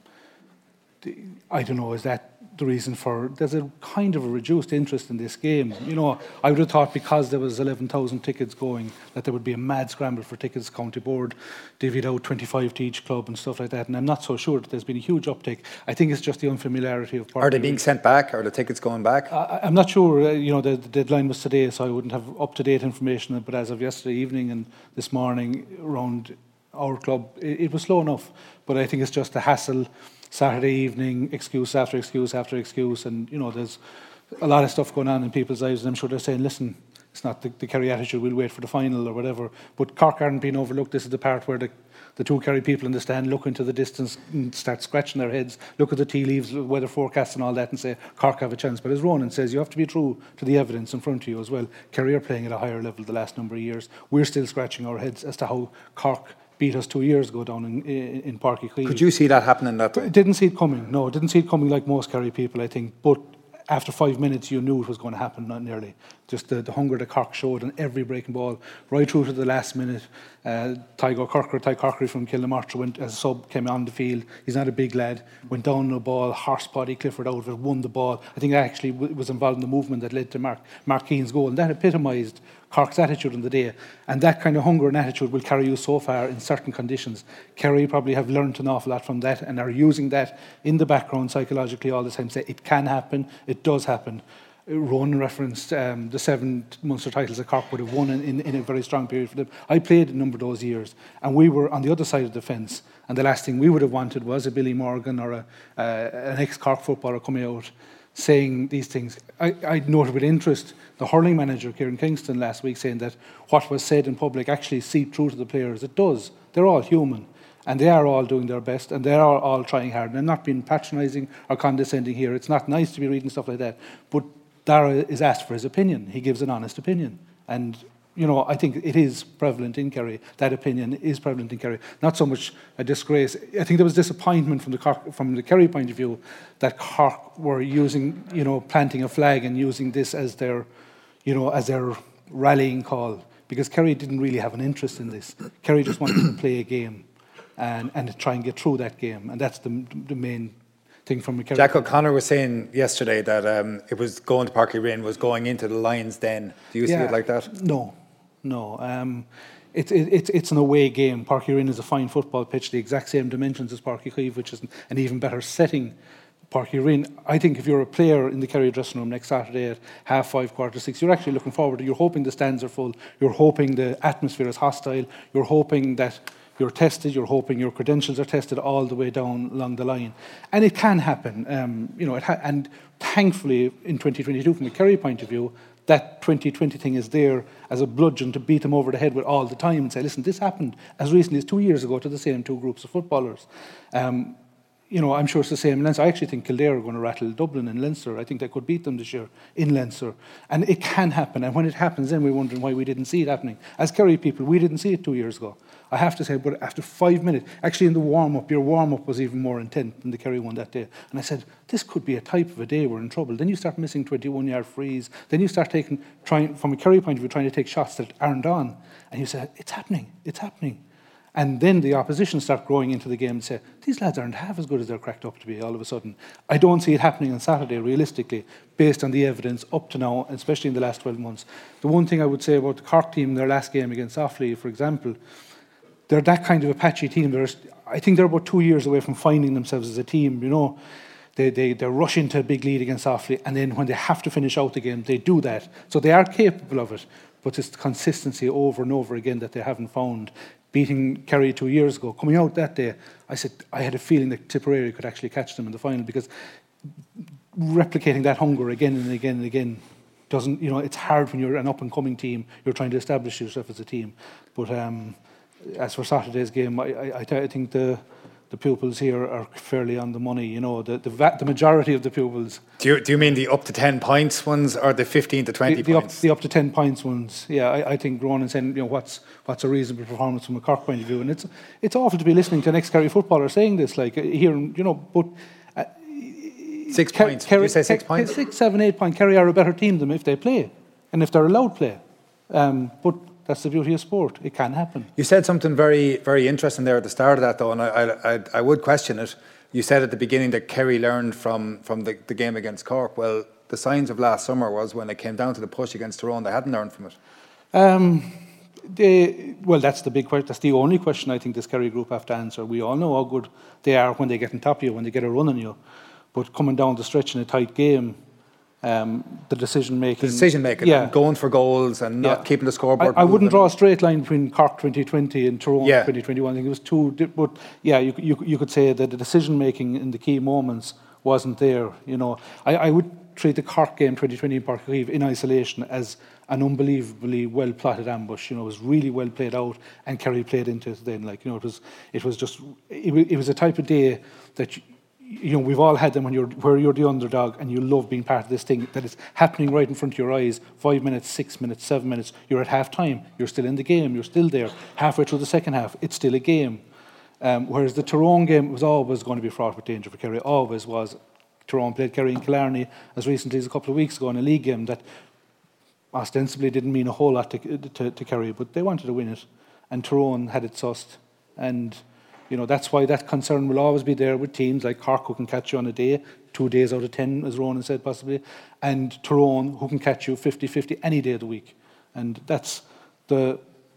the, I don't know, is that the reason for... There's a kind of a reduced interest in this game. You know, I would have thought because there was eleven thousand tickets going that there would be a mad scramble for tickets. County board divvied out twenty-five to each club and stuff like that, and I'm not so sure that there's been a huge uptake. I think it's just the unfamiliarity of... Are they being sent back? Are the tickets going back? I, I'm not sure. Uh, you know, the, the deadline was today, so I wouldn't have up-to-date information, but as of yesterday evening and this morning around our club, it, it was slow enough, but I think it's just a hassle. Saturday evening, excuse after excuse after excuse, and you know there's a lot of stuff going on in people's lives, and I'm sure they're saying, listen, it's not the, the Kerry attitude, we'll wait for the final or whatever, but Cork aren't being overlooked. This is the part where the, the two Kerry people in the stand look into the distance and start scratching their heads, look at the tea leaves, weather forecasts and all that, and say Cork have a chance. But as Ronan says, you have to be true to the evidence in front of you as well. Kerry are playing at a higher level the last number of years. We're still scratching our heads as to how Cork beat us two years ago down in, in, in Páirc Uí Chaoimh. Could you see that happening that time? Didn't see it coming, no. Didn't see it coming like most Kerry people, I think. But after five minutes, you knew it was going to happen, not nearly. Just the, the hunger that Cork showed on every breaking ball, right through to the last minute. Uh, Tygo Corker, Ty Corkery from Kilnamartyr went as a sub, came on the field. He's not a big lad. Went down on the ball, horse body, Clifford out of it, won the ball. I think actually w- was involved in the movement that led to Mark, Mark Keane's goal. And that epitomised Cork's attitude on the day. And that kind of hunger and attitude will carry you so far in certain conditions. Kerry probably have learned an awful lot from that and are using that in the background psychologically all the time. Say it can happen, it does happen. Ronan referenced um, the seven Munster titles that Cork would have won in, in, in a very strong period for them. I played a number of those years, and we were on the other side of the fence. And the last thing we would have wanted was a Billy Morgan or a, uh, an ex-Cork footballer coming out saying these things. I, I noted with interest the hurling manager, Kieran Kingston, last week saying that what was said in public actually seeped through to the players. It does. They're all human. And they are all doing their best, and they are all trying hard. And I'm not being patronising or condescending here. It's not nice to be reading stuff like that. But Dara is asked for his opinion. He gives an honest opinion. And, you know, I think it is prevalent in Kerry. That opinion is prevalent in Kerry. Not so much a disgrace. I think there was disappointment from the Cork, from the Kerry point of view that Cork were using, you know, planting a flag and using this as their, you know, as their rallying call. Because Kerry didn't really have an interest in this. Kerry just wanted to play a game and, and try and get through that game. And that's the, the main thing from a Kerry. Jack O'Connor was saying yesterday that um, it was going to Páirc Uí Rinn was going into the Lions' Den. Do you yeah, see it like that? No, no. Um, it's it, it, it's an away game. Páirc Uí Rinn is a fine football pitch, the exact same dimensions as Páirc Uí Chaoimh, which is an even better setting. Páirc Uí Rinn, I think if you're a player in the Kerry dressing room next Saturday at half five, quarter to six, you're actually looking forward to it. You're hoping the stands are full. You're hoping the atmosphere is hostile. You're hoping that you're tested, you're hoping your credentials are tested all the way down along the line. And it can happen. Um, you know, it ha- and thankfully in twenty twenty-two, from the Kerry point of view, that twenty twenty thing is there as a bludgeon to beat them over the head with all the time and say, listen, this happened as recently as two years ago to the same two groups of footballers. Um, you know, I'm sure it's the same in Leinster. I actually think Kildare are going to rattle Dublin and Leinster. I think they could beat them this year in Leinster. And it can happen. And when it happens, then we're wondering why we didn't see it happening. As Kerry people, we didn't see it two years ago. I have to say, but after five minutes, actually in the warm-up, your warm-up was even more intense than the Kerry one that day. And I said, this could be a type of a day we're in trouble. Then you start missing twenty-one-yard frees. Then you start taking, trying from a Kerry point of view, trying to take shots that aren't on. And you say, it's happening, it's happening. And then the opposition start growing into the game and say, these lads aren't half as good as they're cracked up to be all of a sudden. I don't see it happening on Saturday, realistically, based on the evidence up to now, especially in the last twelve months. The one thing I would say about the Cork team, their last game against Offaly, for example, they're that kind of a patchy team. They're, I think they're about two years away from finding themselves as a team, you know. They, they, they rush into a big lead against Offaly, and then when they have to finish out the game, they do that. So they are capable of it. but it's the consistency over and over again that they haven't found. Beating Kerry two years ago, coming out that day, I said I had a feeling that Tipperary could actually catch them in the final, because replicating that hunger again and again and again doesn't, you know, it's hard when you're an up-and-coming team, you're trying to establish yourself as a team. But um, as for Saturday's game, I, I, I think the the pupils here are fairly on the money. You know, the the, va- the majority of the pupils. Do you, do you mean the up to ten points ones or the fifteen to twenty the, the points? Up, the up to ten points ones. Yeah, I, I think Ronan saying, you know, what's what's a reasonable performance from a Cork point of view, and it's it's awful to be listening to an ex-Kerry footballer saying this, like here, you know, but. Uh, Six Ker- points. Kerry, Did you say six Ker- points? Six, seven, eight points. Kerry are a better team than if they play, and if they're allowed play. Um, but that's the beauty of sport. It can happen. You said something very, very interesting there at the start of that, though, and I, I, I would question it. You said at the beginning that Kerry learned from from the, the game against Cork. Well, the signs of last summer was when it came down to the push against Tyrone, they hadn't learned from it. Um, they, well, that's the big question. That's the only question I think this Kerry group have to answer. We all know how good they are when they get on top of you, when they get a run on you. But coming down the stretch in a tight game, um, the decision making, the decision making, yeah. and going for goals and not yeah. keeping the scoreboard. I, I wouldn't draw a straight line between Cork twenty twenty and Tyrone yeah. twenty twenty-one. I think it was two. But yeah, you, you you could say that the decision making in the key moments wasn't there. You know, I, I would treat the Cork game twenty twenty in Páirc Uí Chaoimh in isolation as an unbelievably well plotted ambush. You know, it was really well played out, and Kerry played into it. Then, like you know, it was it was just it, it was a type of day that. You, You know, we've all had them when you're where you're the underdog and you love being part of this thing that is happening right in front of your eyes. Five minutes, six minutes, seven minutes. You're at half time. You're still in the game. You're still there. Halfway through the second half, it's still a game. Um, whereas the Tyrone game was always going to be fraught with danger for Kerry. Always was. Tyrone played Kerry and Killarney as recently as a couple of weeks ago in a league game that ostensibly didn't mean a whole lot to, to, to Kerry, but they wanted to win it, and Tyrone had it sussed. And you know, that's why that concern will always be there with teams like Cork, who can catch you on a day, two days out of ten, as Ronan said, possibly, and Tyrone, who can catch you fifty-fifty any day of the week. And that's the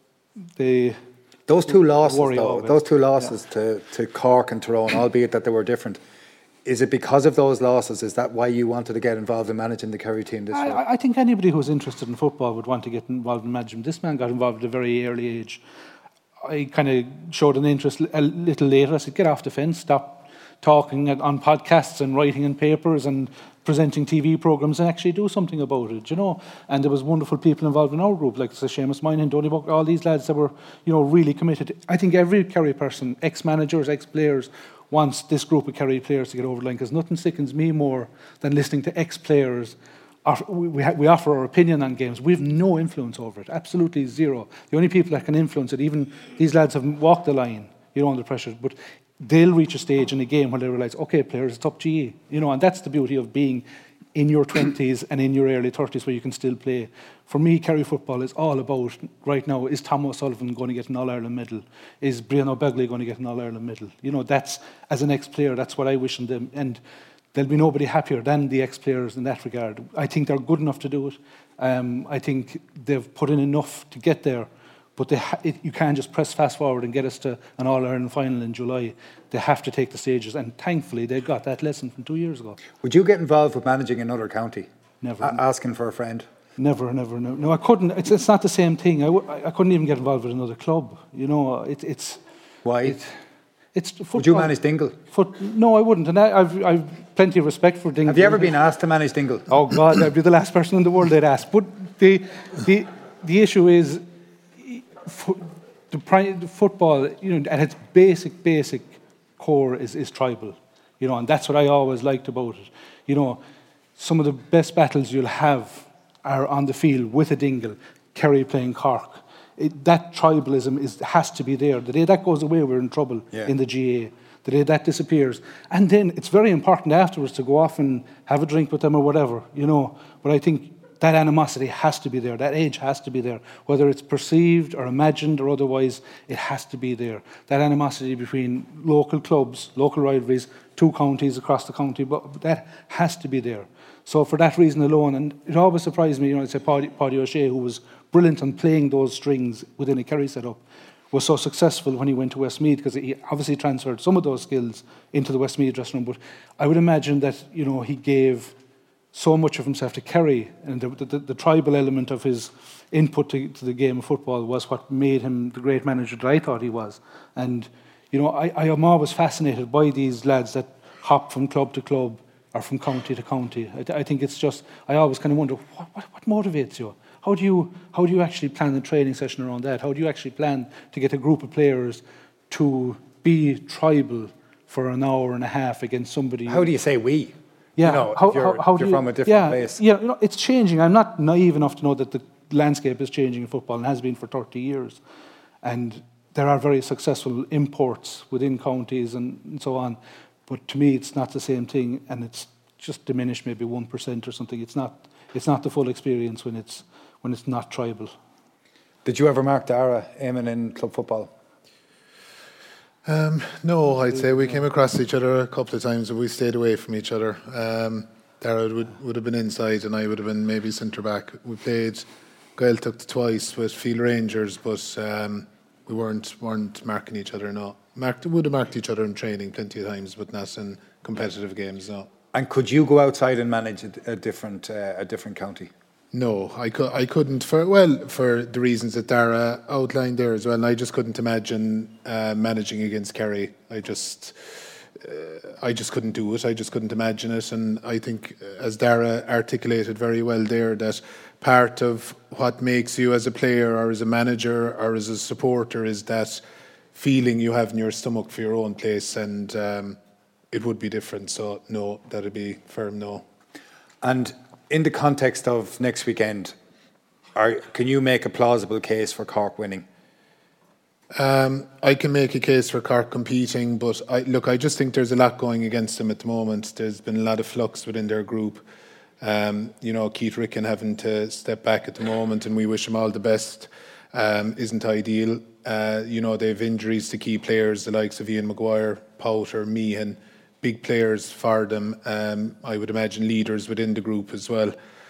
the those two losses, though, of those two losses yeah. to, to Cork and Tyrone, albeit that they were different. Is it because of those losses? Is that why you wanted to get involved in managing the Kerry team this I, year? I think anybody who's interested in football would want to get involved in managing. This man got involved at a very early age. I kind of showed an interest a little later. I said, get off the fence, stop talking on podcasts and writing in papers and presenting T V programmes and actually do something about it, you know. And there was wonderful people involved in our group, like Seamus Moynihan, Donny Buck, all these lads that were, you know, really committed. I think every Kerry person, ex-managers, ex-players, wants this group of Kerry players to get over the line, because nothing sickens me more than listening to ex-players. We, ha- we offer our opinion on games. We have no influence over it, absolutely zero. The only people that can influence it, even these lads have walked the line, you know, under pressure, but they'll reach a stage in a game where they realise, okay, players, it's up to you. You know, and that's the beauty of being in your twenties and in your early thirties, where you can still play. For me, Kerry football is all about, right now, is Tom O'Sullivan going to get an All-Ireland medal? Is Brian O'Begley going to get an All-Ireland medal? You know, that's, as an ex-player, that's what I wish in them. And there'll be nobody happier than the ex-players in that regard. I think they're good enough to do it. Um, I think they've put in enough to get there, but they ha- it, you can't just press fast forward and get us to an All-Ireland final in July. They have to take the stages, and thankfully they got that lesson from two years ago. Would you get involved with managing another county? Never. A- asking for a friend? Never, never, no. No, I couldn't. It's, it's not the same thing. I, w- I couldn't even get involved with another club. You know, it, it's... Why? It, It's football. Would you manage Dingle? Foot, no, I wouldn't. And I, I've, I've plenty of respect for Dingle. Have you ever been asked to manage Dingle? Oh God, I'd be the last person in the world they'd ask. But the the the issue is, fo- the, pri- the football, you know, at its basic basic core is is tribal, you know, and that's what I always liked about it. You know, some of the best battles you'll have are on the field with a Dingle, Kerry playing Cork. It, that tribalism is has to be there. The day that goes away, we're in trouble yeah. in the G A. The day that disappears. And then it's very important afterwards to go off and have a drink with them or whatever, you know. But I think that animosity has to be there. That edge has to be there. Whether it's perceived or imagined or otherwise, it has to be there. That animosity between local clubs, local rivalries, two counties across the county, but that has to be there. So for that reason alone, and it always surprised me, you know, I'd say Paddy, Paddy O'Shea, who was brilliant on playing those strings within a Kerry setup, was so successful when he went to Westmeath, because he obviously transferred some of those skills into the Westmeath dressing room. But I would imagine that, you know, he gave so much of himself to Kerry, and the, the, the tribal element of his input to, to the game of football was what made him the great manager that I thought he was. And, you know, I, I am always fascinated by these lads that hop from club to club or from county to county. I, I think it's just, I always kind of wonder, what, what, what motivates you? How do you how do you actually plan a training session around that? How do you actually plan to get a group of players to be tribal for an hour and a half against somebody? How do you say we? Yeah, you know, how, if you're, how, how if you're do you, from a different yeah, place. Yeah, you know, it's changing. I'm not naive enough to know that the landscape is changing in football and has been for thirty years. And there are very successful imports within counties and, and so on. But to me, it's not the same thing, and it's just diminished maybe one percent or something. It's not it's not the full experience when it's when it's not tribal. Did you ever mark Dara, Eamon, in club football? Um, no, I'd say we came across each other a couple of times, but we stayed away from each other. Um, Dara would, would have been inside, and I would have been maybe centre back. We played Gaeltacht twice with Field Rangers, but um, we weren't weren't marking each other. No, marked would have marked each other in training plenty of times, but not in competitive games. No. And could you go outside and manage a, a different uh, a different county? No, I, cu- I couldn't, for well, for the reasons that Dara outlined there as well. And I just couldn't imagine uh, managing against Kerry. I just, uh, I just couldn't do it. I just couldn't imagine it. And I think, as Dara articulated very well there, that part of what makes you as a player or as a manager or as a supporter is that feeling you have in your stomach for your own place, and um, it would be different. So no, that'd be firm no. And in the context of next weekend, are, can you make a plausible case for Cork winning? Um, I can make a case for Cork competing, but I, look, I just think there's a lot going against them at the moment. There's been a lot of flux within their group. Um, you know, Keith Ricken having to step back at the moment, and we wish him all the best, um, isn't ideal. Uh, you know, they have injuries to key players, the likes of Ian Maguire, Powter, Meehan, big players for them. Um, I would imagine leaders within the group as well.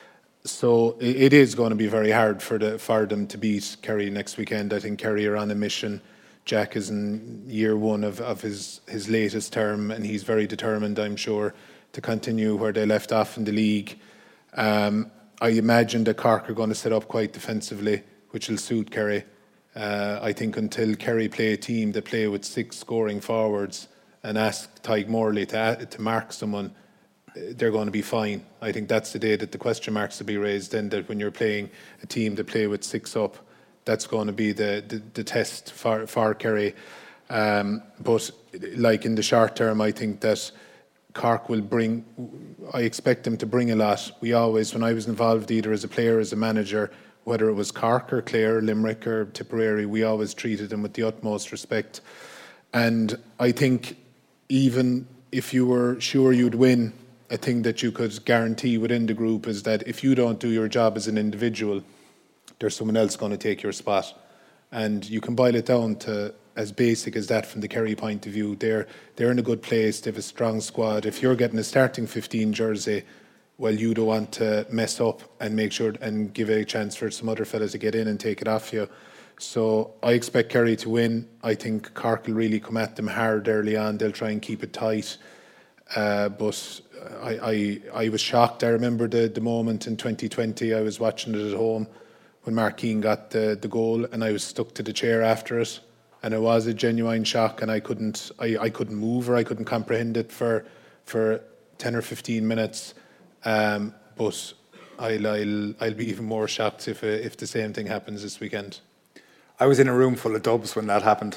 So it, it is going to be very hard for the for them to beat Kerry next weekend. I think Kerry are on a mission. Jack is in year one of, of his, his latest term, and he's very determined, I'm sure, to continue where they left off in the league. Um, I imagine that Cork are going to set up quite defensively, which will suit Kerry. Uh, I think until Kerry play a team that play with six scoring forwards and ask Tadhg Morley to, to mark someone, they're going to be fine. I think that's the day that the question marks will be raised, then, that when you're playing a team that play with six up, that's going to be the, the, the test for, for Kerry. Um, but like in the short term, I think that Cork will bring, I expect them to bring a lot. We always, when I was involved either as a player or as a manager, whether it was Cork or Clare, Limerick or Tipperary, we always treated them with the utmost respect. And I think even if you were sure you'd win, a thing that you could guarantee within the group is that if you don't do your job as an individual, there's someone else going to take your spot. And you can boil it down to as basic as that from the Kerry point of view. They're, they're in a good place, they have a strong squad. If you're getting a starting fifteen jersey, well, you don't want to mess up and make sure and give a chance for some other fella to get in and take it off you. So I expect Kerry to win. I think Cork will really come at them hard early on. They'll try and keep it tight. Uh, but I, I I was shocked. I remember the, the moment in twenty twenty, I was watching it at home when Mark Keane got the, the goal, and I was stuck to the chair after it. And it was a genuine shock, and I couldn't I, I couldn't move or I couldn't comprehend it for for ten or fifteen minutes. Um, but I'll, I'll I'll be even more shocked if if the same thing happens this weekend. I was in a room full of dubs when that happened.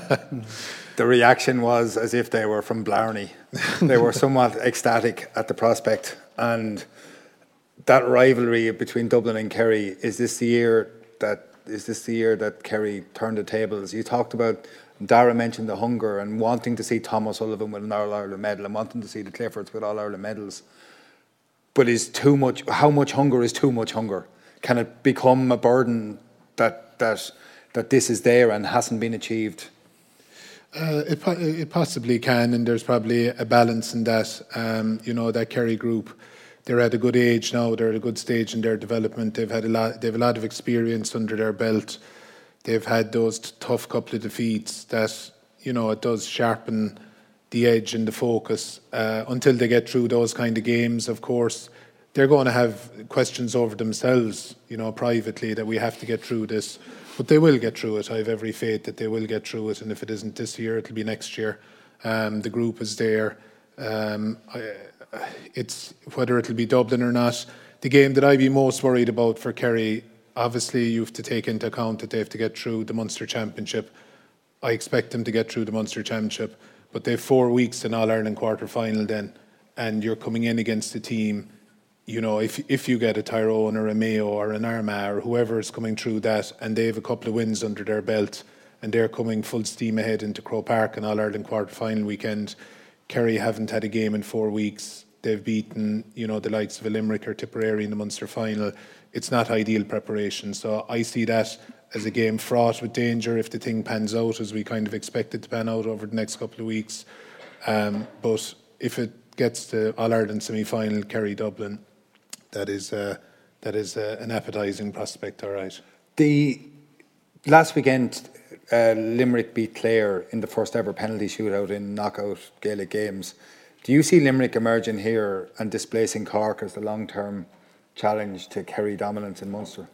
The reaction was as if they were from Blarney. They were somewhat ecstatic at the prospect. And that rivalry between Dublin and Kerry, is this the year that is this the year that Kerry turned the tables? You talked about, Dara mentioned the hunger and wanting to see Thomas Sullivan with an All-Ireland medal and wanting to see the Cliffords with All-Ireland medals. But is too much, how much hunger is too much hunger? Can it become a burden that that that this is there and hasn't been achieved? Uh, it, it possibly can, and there's probably a balance in that. Um, you know, that Kerry group, they're at a good age now. They're at a good stage in their development. They've had a lot. They have a lot of experience under their belt. They've had those t- tough couple of defeats that, you know, it does sharpen the edge and the focus uh, until they get through those kind of games. Of course, they're going to have questions over themselves, you know, privately, that we have to get through this. But they will get through it. I have every faith that they will get through it. And if it isn't this year, it'll be next year. Um, the group is there. Um, I, it's whether it'll be Dublin or not. The game that I'd be most worried about for Kerry, obviously you have to take into account that they have to get through the Munster Championship. I expect them to get through the Munster Championship. But they have four weeks in All-Ireland quarter-final then. And you're coming in against a team, you know, if if you get a Tyrone or a Mayo or an Armagh or whoever is coming through that, and they have a couple of wins under their belt, and they're coming full steam ahead into Croke Park in All-Ireland quarter-final weekend. Kerry haven't had a game in four weeks. They've beaten, you know, the likes of a Limerick or Tipperary in the Munster final. It's not ideal preparation. So I see that as a game fraught with danger if the thing pans out as we kind of expect it to pan out over the next couple of weeks. Um, but if it gets to All-Ireland semi-final, Kerry-Dublin, that is uh, that is uh, an appetising prospect, all right. The last weekend, uh, Limerick beat Clare in the first ever penalty shootout in knockout Gaelic games. Do you see Limerick emerging here and displacing Cork as the long-term challenge to Kerry dominance in Munster?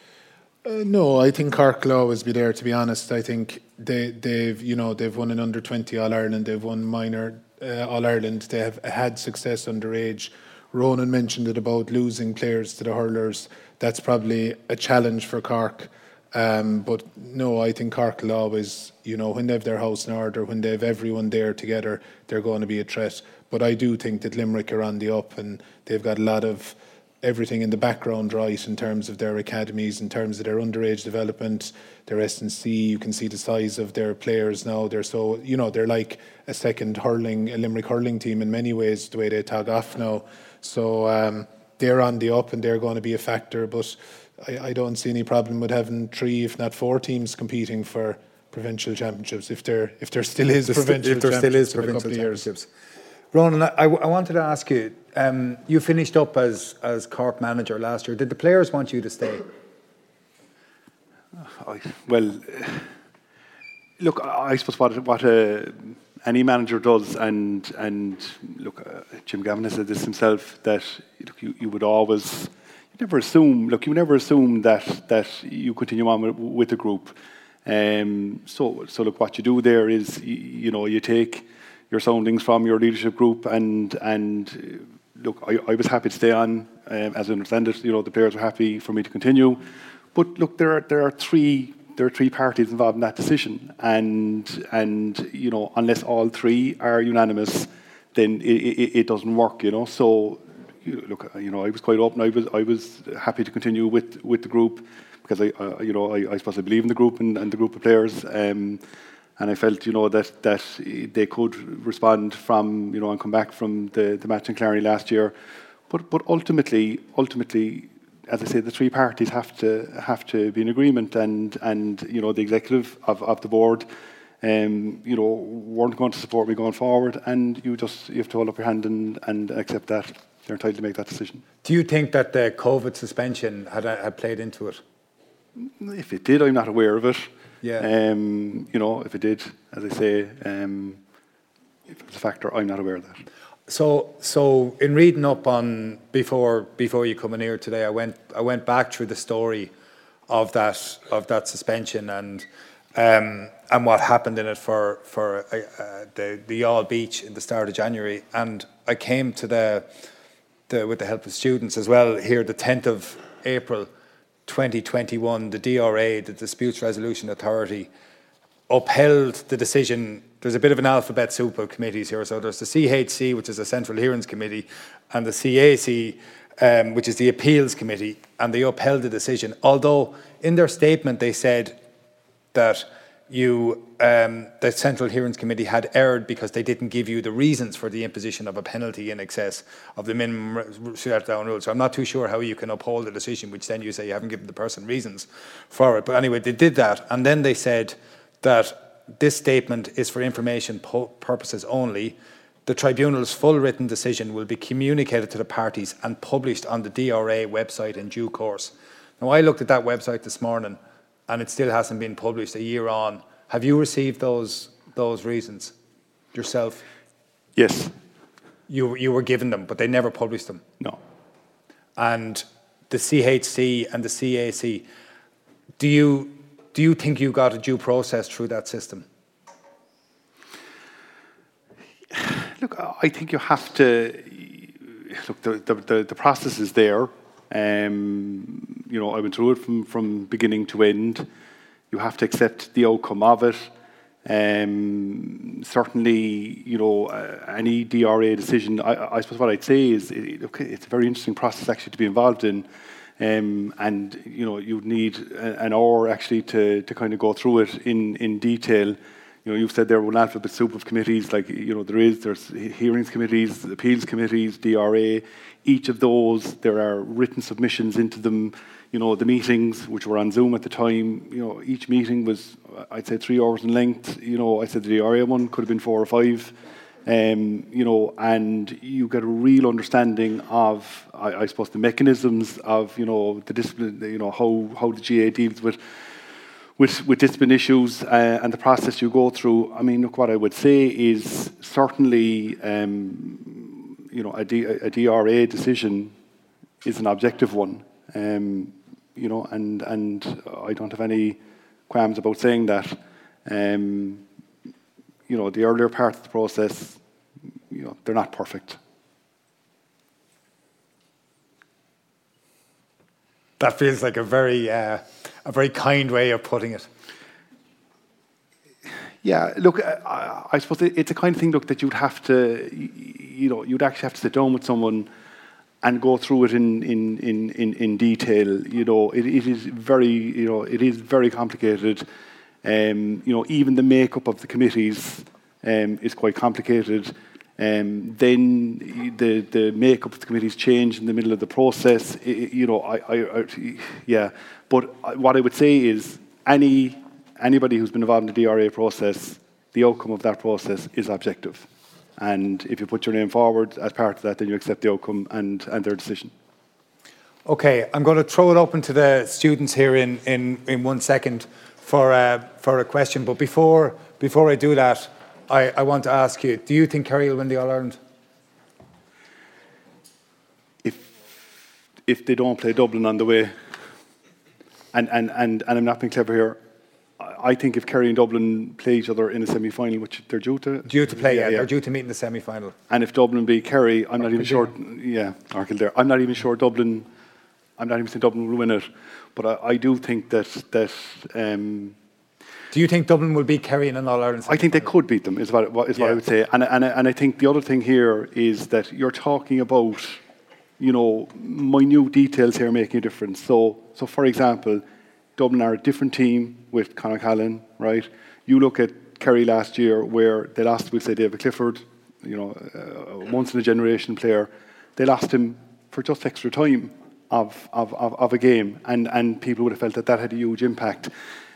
Uh, no, I think Cork will always be there. To be honest, I think they they've you know they've won an under twenty All Ireland, they've won minor uh, All Ireland, they have had success underage. Ronan mentioned it about losing players to the hurlers. That's probably a challenge for Cork. Um, but no, I think Cork will always, you know, when they have their house in order, when they have everyone there together, they're going to be a threat. But I do think that Limerick are on the up, and they've got a lot of everything in the background right in terms of their academies, in terms of their underage development, their S and C. You can see the size of their players now. They're so, you know, they're like a second hurling, a Limerick hurling team in many ways, the way they tag off now. So um, they're on the up and they're going to be a factor. But I, I don't see any problem with having three, if not four teams competing for provincial championships, if there if there still is provincial if there still is championships in a provincial couple of years. championships. Ronan, I, I wanted to ask you, um, you finished up as, as Cork manager last year. Did the players want you to stay? I, well, look, I suppose what, what uh, any manager does, and and look, uh, Jim Gavin has said this himself, that look, you, you would always, you never assume, look, you never assume that that you continue on with, with the group. Um, so, so look, what you do there is, you, you know, you take your soundings from your leadership group, and and look, I, I was happy to stay on, um, as I understand it. You know, the players were happy for me to continue, but look, there are there are three there are three parties involved in that decision, and and you know, unless all three are unanimous, then it, it, it doesn't work. You know, so you know, look, you know, I was quite open. I was I was happy to continue with with the group because I uh, you know I, I suppose I believe in the group and, and the group of players. Um, And I felt, you know, that that they could respond from, you know, and come back from the, the match in Clarny last year. But but ultimately, ultimately, as I say, the three parties have to have to be in agreement, and and you know, the executive of, of the board, um, you know, weren't going to support me going forward, and you just you have to hold up your hand and, and accept that they're entitled to make that decision. Do you think that the COVID suspension had had played into it? If it did, I'm not aware of it. Yeah. Um, you know, if it did, as I say, um, if it's a factor, I'm not aware of that. So, so in reading up on before before you come in here today, I went I went back through the story of that of that suspension and um, and what happened in it for for uh, uh, the the All Beach in the start of January, and I came to the the with the help of students as well here, the tenth of April. twenty twenty-one, the D R A, the Disputes Resolution Authority, upheld the decision. There's a bit of an alphabet soup of committees here. So there's the C H C, which is the Central Hearings Committee, and the C A C, um, which is the Appeals Committee, and they upheld the decision. Although in their statement they said that you, um, the Central Hearings Committee had erred because they didn't give you the reasons for the imposition of a penalty in excess of the minimum shutdown rule. So I'm not too sure how you can uphold a decision which then you say you haven't given the person reasons for it. But anyway, they did that. And then they said that this statement is for information po- purposes only. The tribunal's full written decision will be communicated to the parties and published on the D R A website in due course. Now, I looked at that website this morning, and it still hasn't been published a year on. Have you received those those reasons yourself? Yes. You you were given them, but they never published them. No. and the C H C and the C A C. Do you do you think you got a due process through that system? Look, I think you have to look. The the, the, the process is there. Um, you know, I went through it from, from beginning to end. You have to accept the outcome of it. Um, certainly, you know, uh, any D R A decision, I, I suppose what I'd say is, it, okay, it's a very interesting process actually to be involved in. Um, and, you know, you'd need a, an hour actually to, to kind of go through it in, in detail. You know, you've said there were an alphabet soup of committees, like, you know, there is, there's hearings committees, appeals committees, D R A. Each of those, there are written submissions into them. You know, the meetings, which were on Zoom at the time, you know, each meeting was, I'd say, three hours in length. You know, I said the D R A one could have been four or five. Um, you know, and you get a real understanding of, I, I suppose, the mechanisms of, you know, the discipline, you know, how, how the G A A deals with With, with discipline issues uh, and the process you go through. I mean, look, what I would say is certainly, um, you know, a, D, a D R A decision is an objective one, um, you know, and and I don't have any qualms about saying that. Um, you know, the earlier part of the process, you know, they're not perfect. That feels like a very, uh, a very kind way of putting it. Yeah, look, I, I suppose it's a kind of thing, look, that you'd have to, you know, you'd actually have to sit down with someone and go through it in in in in, in detail. You know, it, it is very, you know, it is very complicated. Um, you know, even the makeup of the committees um, is quite complicated. Um, then the the makeup of the committees change in the middle of the process. It, you know, I, I, I, yeah. But what I would say is, any anybody who's been involved in the D R A process, the outcome of that process is objective. And if you put your name forward as part of that, then you accept the outcome and and their decision. Okay, I'm going to throw it open to the students here in in, in one second for uh, for a question. But before before I do that, I, I want to ask you, do you think Kerry will win the All-Ireland? If if they don't play Dublin on the way, and, and, and, and I'm not being clever here, I think if Kerry and Dublin play each other in a semi-final, which they're due to... Due to play, yeah, yeah. They're due to meet in the semi-final. And if Dublin beat Kerry, I'm or not even sure... Yeah, or Kildare. I'm not even sure Dublin... I'm not even saying Dublin will win it, but I, I do think that... that um, do you think Dublin will beat Kerry in an All-Ireland semi-final? I think they could beat them, is what, is what yeah. I would say. And, and, and I think the other thing here is that you're talking about, you know, minute details here making a difference. So, so for example, Dublin are a different team with Conor Callan, right? You look at Kerry last year, where they lost, we'll say, David Clifford, you know, a once-in-a-generation player. They lost him for just extra time of, of, of, of a game, and, and people would have felt that that had a huge impact.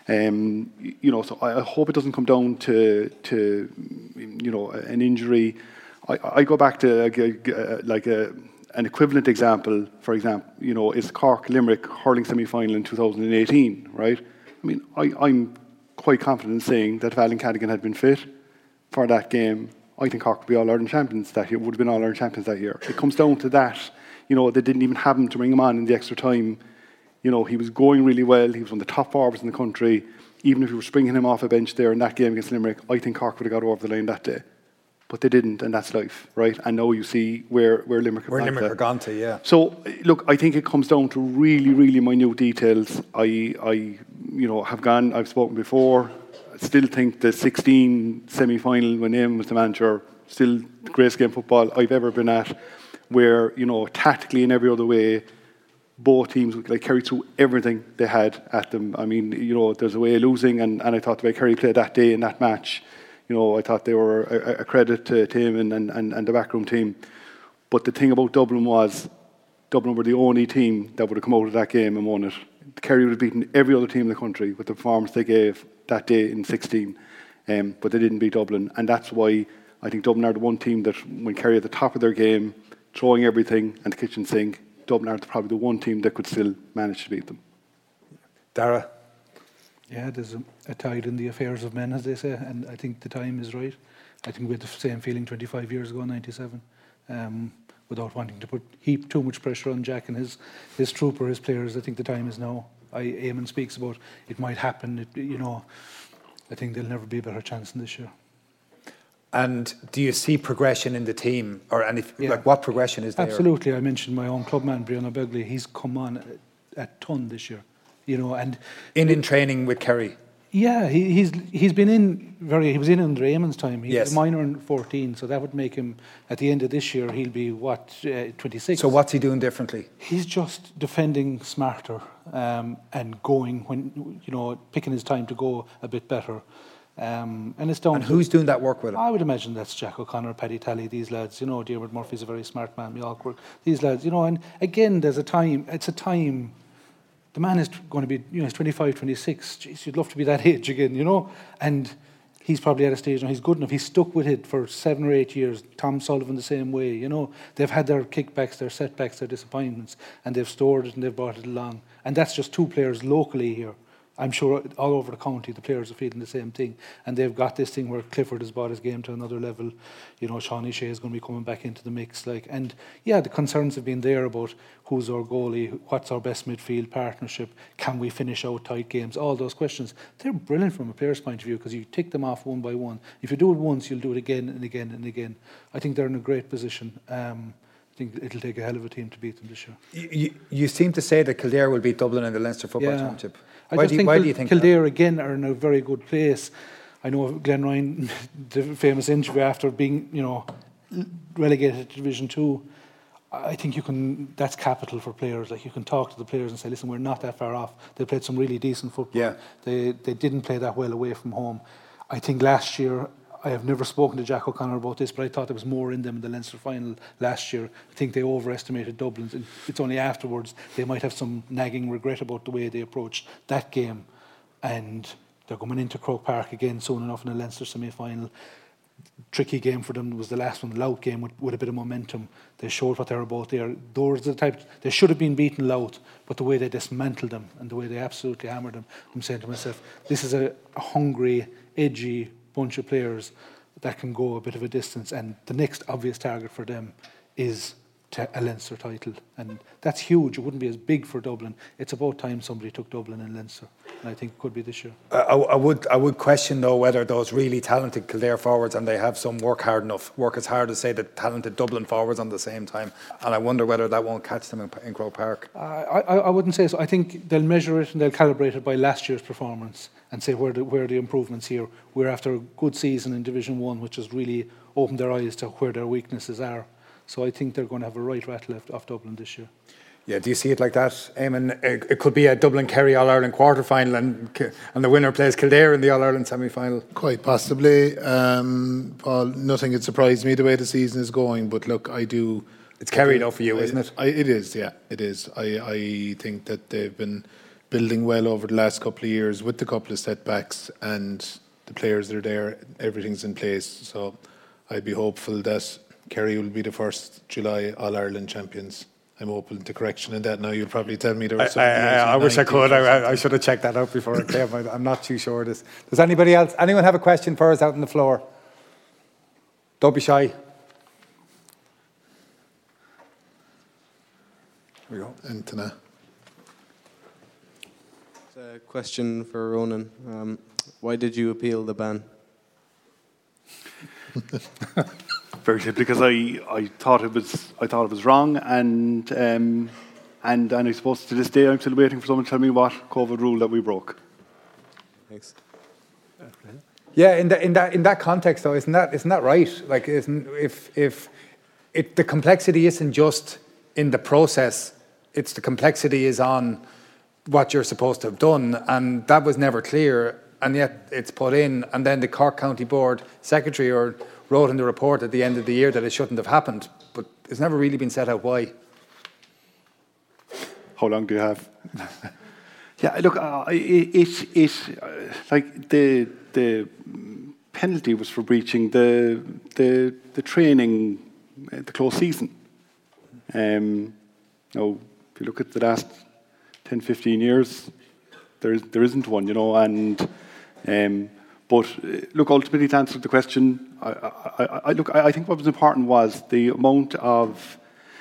Um, you know, so I hope it doesn't come down to, to you know, an injury. I, I go back to a, a, like a, an equivalent example. For example, you know, is Cork Limerick hurling semi-final in two thousand eighteen, right? I mean, I, I'm quite confident in saying that if Alan Cadigan had been fit for that game, I think Cork would be All-Ireland champions that year. Would have been All-Ireland champions that year. It comes down to that. You know, they didn't even have him to bring him on in the extra time. You know, he was going really well. He was one of the top forwards in the country. Even if you were springing him off a bench there in that game against Limerick, I think Cork would have got over the line that day. But they didn't, and that's life, right? And now you see where, where Limerick where are Limerick to. are gone to, yeah. So, look, I think it comes down to really, really minute details. I, I, you know, have gone, I've spoken before. I still think the sixteen semi-final when Eamon was the manager, still the greatest game of football I've ever been at, where, you know, tactically in every other way, both teams like carried through everything they had at them. I mean, you know, there's a way of losing, and, and I thought the way Kerry played that day in that match, you know, I thought they were a, a credit to, to him and, and, and the backroom team. But the thing about Dublin was, Dublin were the only team that would have come out of that game and won it. Kerry would have beaten every other team in the country with the performance they gave that day in sixteen, um, but they didn't beat Dublin, and that's why I think Dublin are the one team that, when Kerry at the top of their game, throwing everything and the kitchen sink, Dublin are probably the one team that could still manage to beat them. Dara? Yeah, there's a, a tide in the affairs of men, as they say, and I think the time is right. I think we had the same feeling twenty-five years ago, ninety-seven, um, without wanting to put heap too much pressure on Jack and his his troop or his players. I think the time is now. I Eamon speaks about it might happen. It, you know, I think there'll never be a better chance than this year. And do you see progression in the team, or and if, Yeah. like what progression is there? Absolutely. I mentioned my own clubman, Brianna Begley. He's come on a, a ton this year, you know, and in in training with Kerry. yeah, he, he's he's been in very. He was in under Eamon's time. He's Yes. a minor in fourteen, so that would make him at the end of this year. He'll be what uh, twenty-six. So what's he doing differently? He's just defending smarter um, and going when you know picking his time to go a bit better. Um, and it's down. And to, who's doing that work with him? I would imagine that's Jack O'Connor, Paddy Talley, these lads. You know, Diarmuid Murphy's a very smart man. Mjalkberg, these lads. You know, and again, there's a time. It's a time. The man is going to be, you know, he's twenty-five, twenty-six. Jeez, you'd love to be that age again, you know. And he's probably at a stage now. He's good enough. He's stuck with it for seven or eight years. Tom Sullivan the same way. You know, they've had their kickbacks, their setbacks, their disappointments, and they've stored it and they've brought it along. And that's just two players locally here. I'm sure all over the county the players are feeling the same thing, and they've got this thing where Clifford has brought his game to another level. You know, Sean Shea is going to be coming back into the mix, like, and yeah, the concerns have been there about who's our goalie, what's our best midfield partnership, can we finish out tight games, all those questions. They're brilliant from a player's point of view because you tick them off one by one. If you do it once, you'll do it again and again and again. I think they're in a great position. Um, I think it'll take a hell of a team to beat them this year. You, you, you seem to say that Kildare will beat Dublin in the Leinster Football Yeah. Championship. I Why just do you, think why Kil- do you think Kildare that? again are in a very good place. I know Glenn Ryan, the famous interview after being, you know, relegated to Division Two. I think you can. That's capital for players. Like you can talk to the players and say, "Listen, we're not that far off." They played some really decent football. Yeah. They they didn't play that well away from home. I think last year. I have never spoken to Jack O'Connor about this, but I thought there was more in them in the Leinster final last year. I think they overestimated Dublin. And it's only afterwards they might have some nagging regret about the way they approached that game. And they're coming into Croke Park again soon enough in the Leinster semi-final. Tricky game for them was the last one, the Louth game with, with a bit of momentum. They showed what they're about there. Those are the type they should have been beaten Louth, but the way they dismantled them and the way they absolutely hammered them, I'm saying to myself, this is a, a hungry, edgy bunch of players that can go a bit of a distance, and the next obvious target for them is to a Leinster title, and that's huge. It wouldn't be as big for Dublin. It's about time somebody took Dublin and Leinster, and I think it could be this year. I, I would I would question though whether those really talented Kildare forwards, and they have some, work hard enough, work as hard as say the talented Dublin forwards on the same time, and I wonder whether that won't catch them in, in Croke Park. Uh, I, I wouldn't say so. I think they'll measure it and they'll calibrate it by last year's performance and say where the, where are the improvements here. We're after a good season in Division One, which has really opened their eyes to where their weaknesses are. So I think they're going to have a right rattle left off Dublin this year. Yeah, do you see it like that, Eamon? It, it could be a Dublin-Kerry All-Ireland quarter-final and, and the winner plays Kildare in the All-Ireland semi-final. Quite possibly. Um, Paul, nothing would surprise me the way the season is going, but look, I do... It's Kerry though for you, I, isn't it? I, it is, yeah, it is. I, I think that they've been building well over the last couple of years with the couple of setbacks, and the players that are there, everything's in place. So I'd be hopeful that Kerry will be the first July All-Ireland champions. I'm open to correction in that now. You'll probably tell me there was I, I, I, I wish I could. I, I should have checked that out before I came. I, I'm not too sure. This. Does anybody else, anyone have a question for us out on the floor? Don't be shy. Here we go. Anthony. A question for Ronan. Um, why did you appeal the ban? Very simply because I, I thought it was I thought it was wrong, and um, and and I suppose to this day I'm still waiting for someone to tell me what COVID rule that we broke. Thanks. Yeah, in that in that in that context though, isn't that isn't that right? Like, isn't if if it the complexity isn't just in the process, it's the complexity is on what you're supposed to have done, and that was never clear, and yet it's put in, and then the Cork County Board secretary or wrote in the report at the end of the year that it shouldn't have happened, but it's never really been set out why. How long do you have? yeah, look, uh, it, it, it, uh, like the the penalty was for breaching the the the training, uh, the close season. Um, now, if you look at the last ten, fifteen years, there is there isn't one, you know, and. Um, But uh, look, ultimately, to answer the question, I, I, I, look, I think what was important was the amount of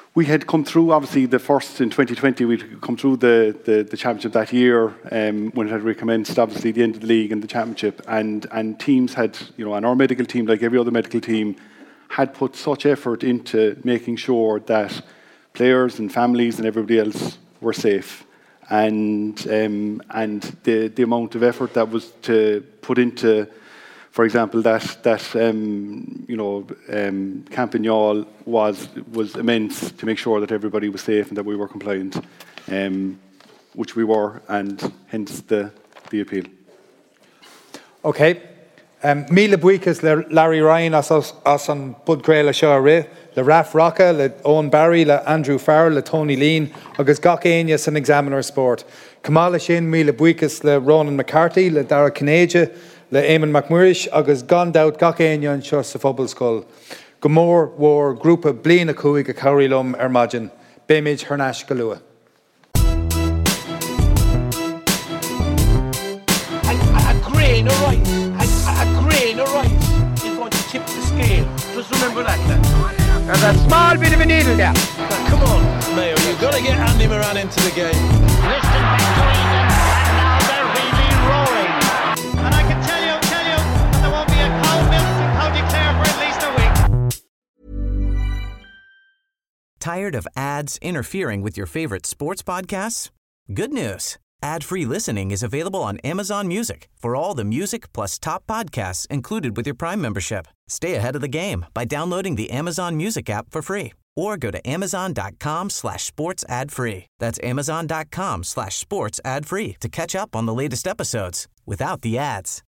we had come through, obviously, the first in twenty twenty, we'd come through the, the, the championship that year um, when it had recommenced, obviously, the end of the league and the championship. And, and teams had, you know, and our medical team, like every other medical team, had put such effort into making sure that players and families and everybody else were safe. And um, and the, the amount of effort that was to put into, for example, that that um, you know um, Camp in Youghal was was immense to make sure that everybody was safe and that we were compliant, um, which we were, and hence the the appeal. Okay. Um, Míle buíochas le Larry Ryan as as an bud gréile seo a rith, le Raf Rocca, le Owen Barry, le Andrew Farrell, le Tony Lean, agus gach aine san Examiner Sport. Kamala sin míle buíochas le Ronan McCarthy, le Dara Canadian, le Eamon McMurrish, agus gandout gach aine an seo sa Phobal Skull. Gomor war grúpa bliana cúig a Cowrilum ar maidin, Béimid Hernash Galua. A grain of rice, a, a grain of rice is going to tip the scale. Just remember that, lad. There's a small bit of a needle there. Now, come on, Mayo, you've got to get Andy Moran into the game. Liston between them, and now they're really roaring. And I can tell you, tell you, that there won't be a cow milk from County Clare for at least a week. Tired of ads interfering with your favorite sports podcasts? Good news. Ad-free listening is available on Amazon Music for all the music plus top podcasts included with your Prime membership. Stay ahead of the game by downloading the Amazon Music app for free or go to amazon.com slash sports ad free. That's amazon.com slash sports ad free to catch up on the latest episodes without the ads.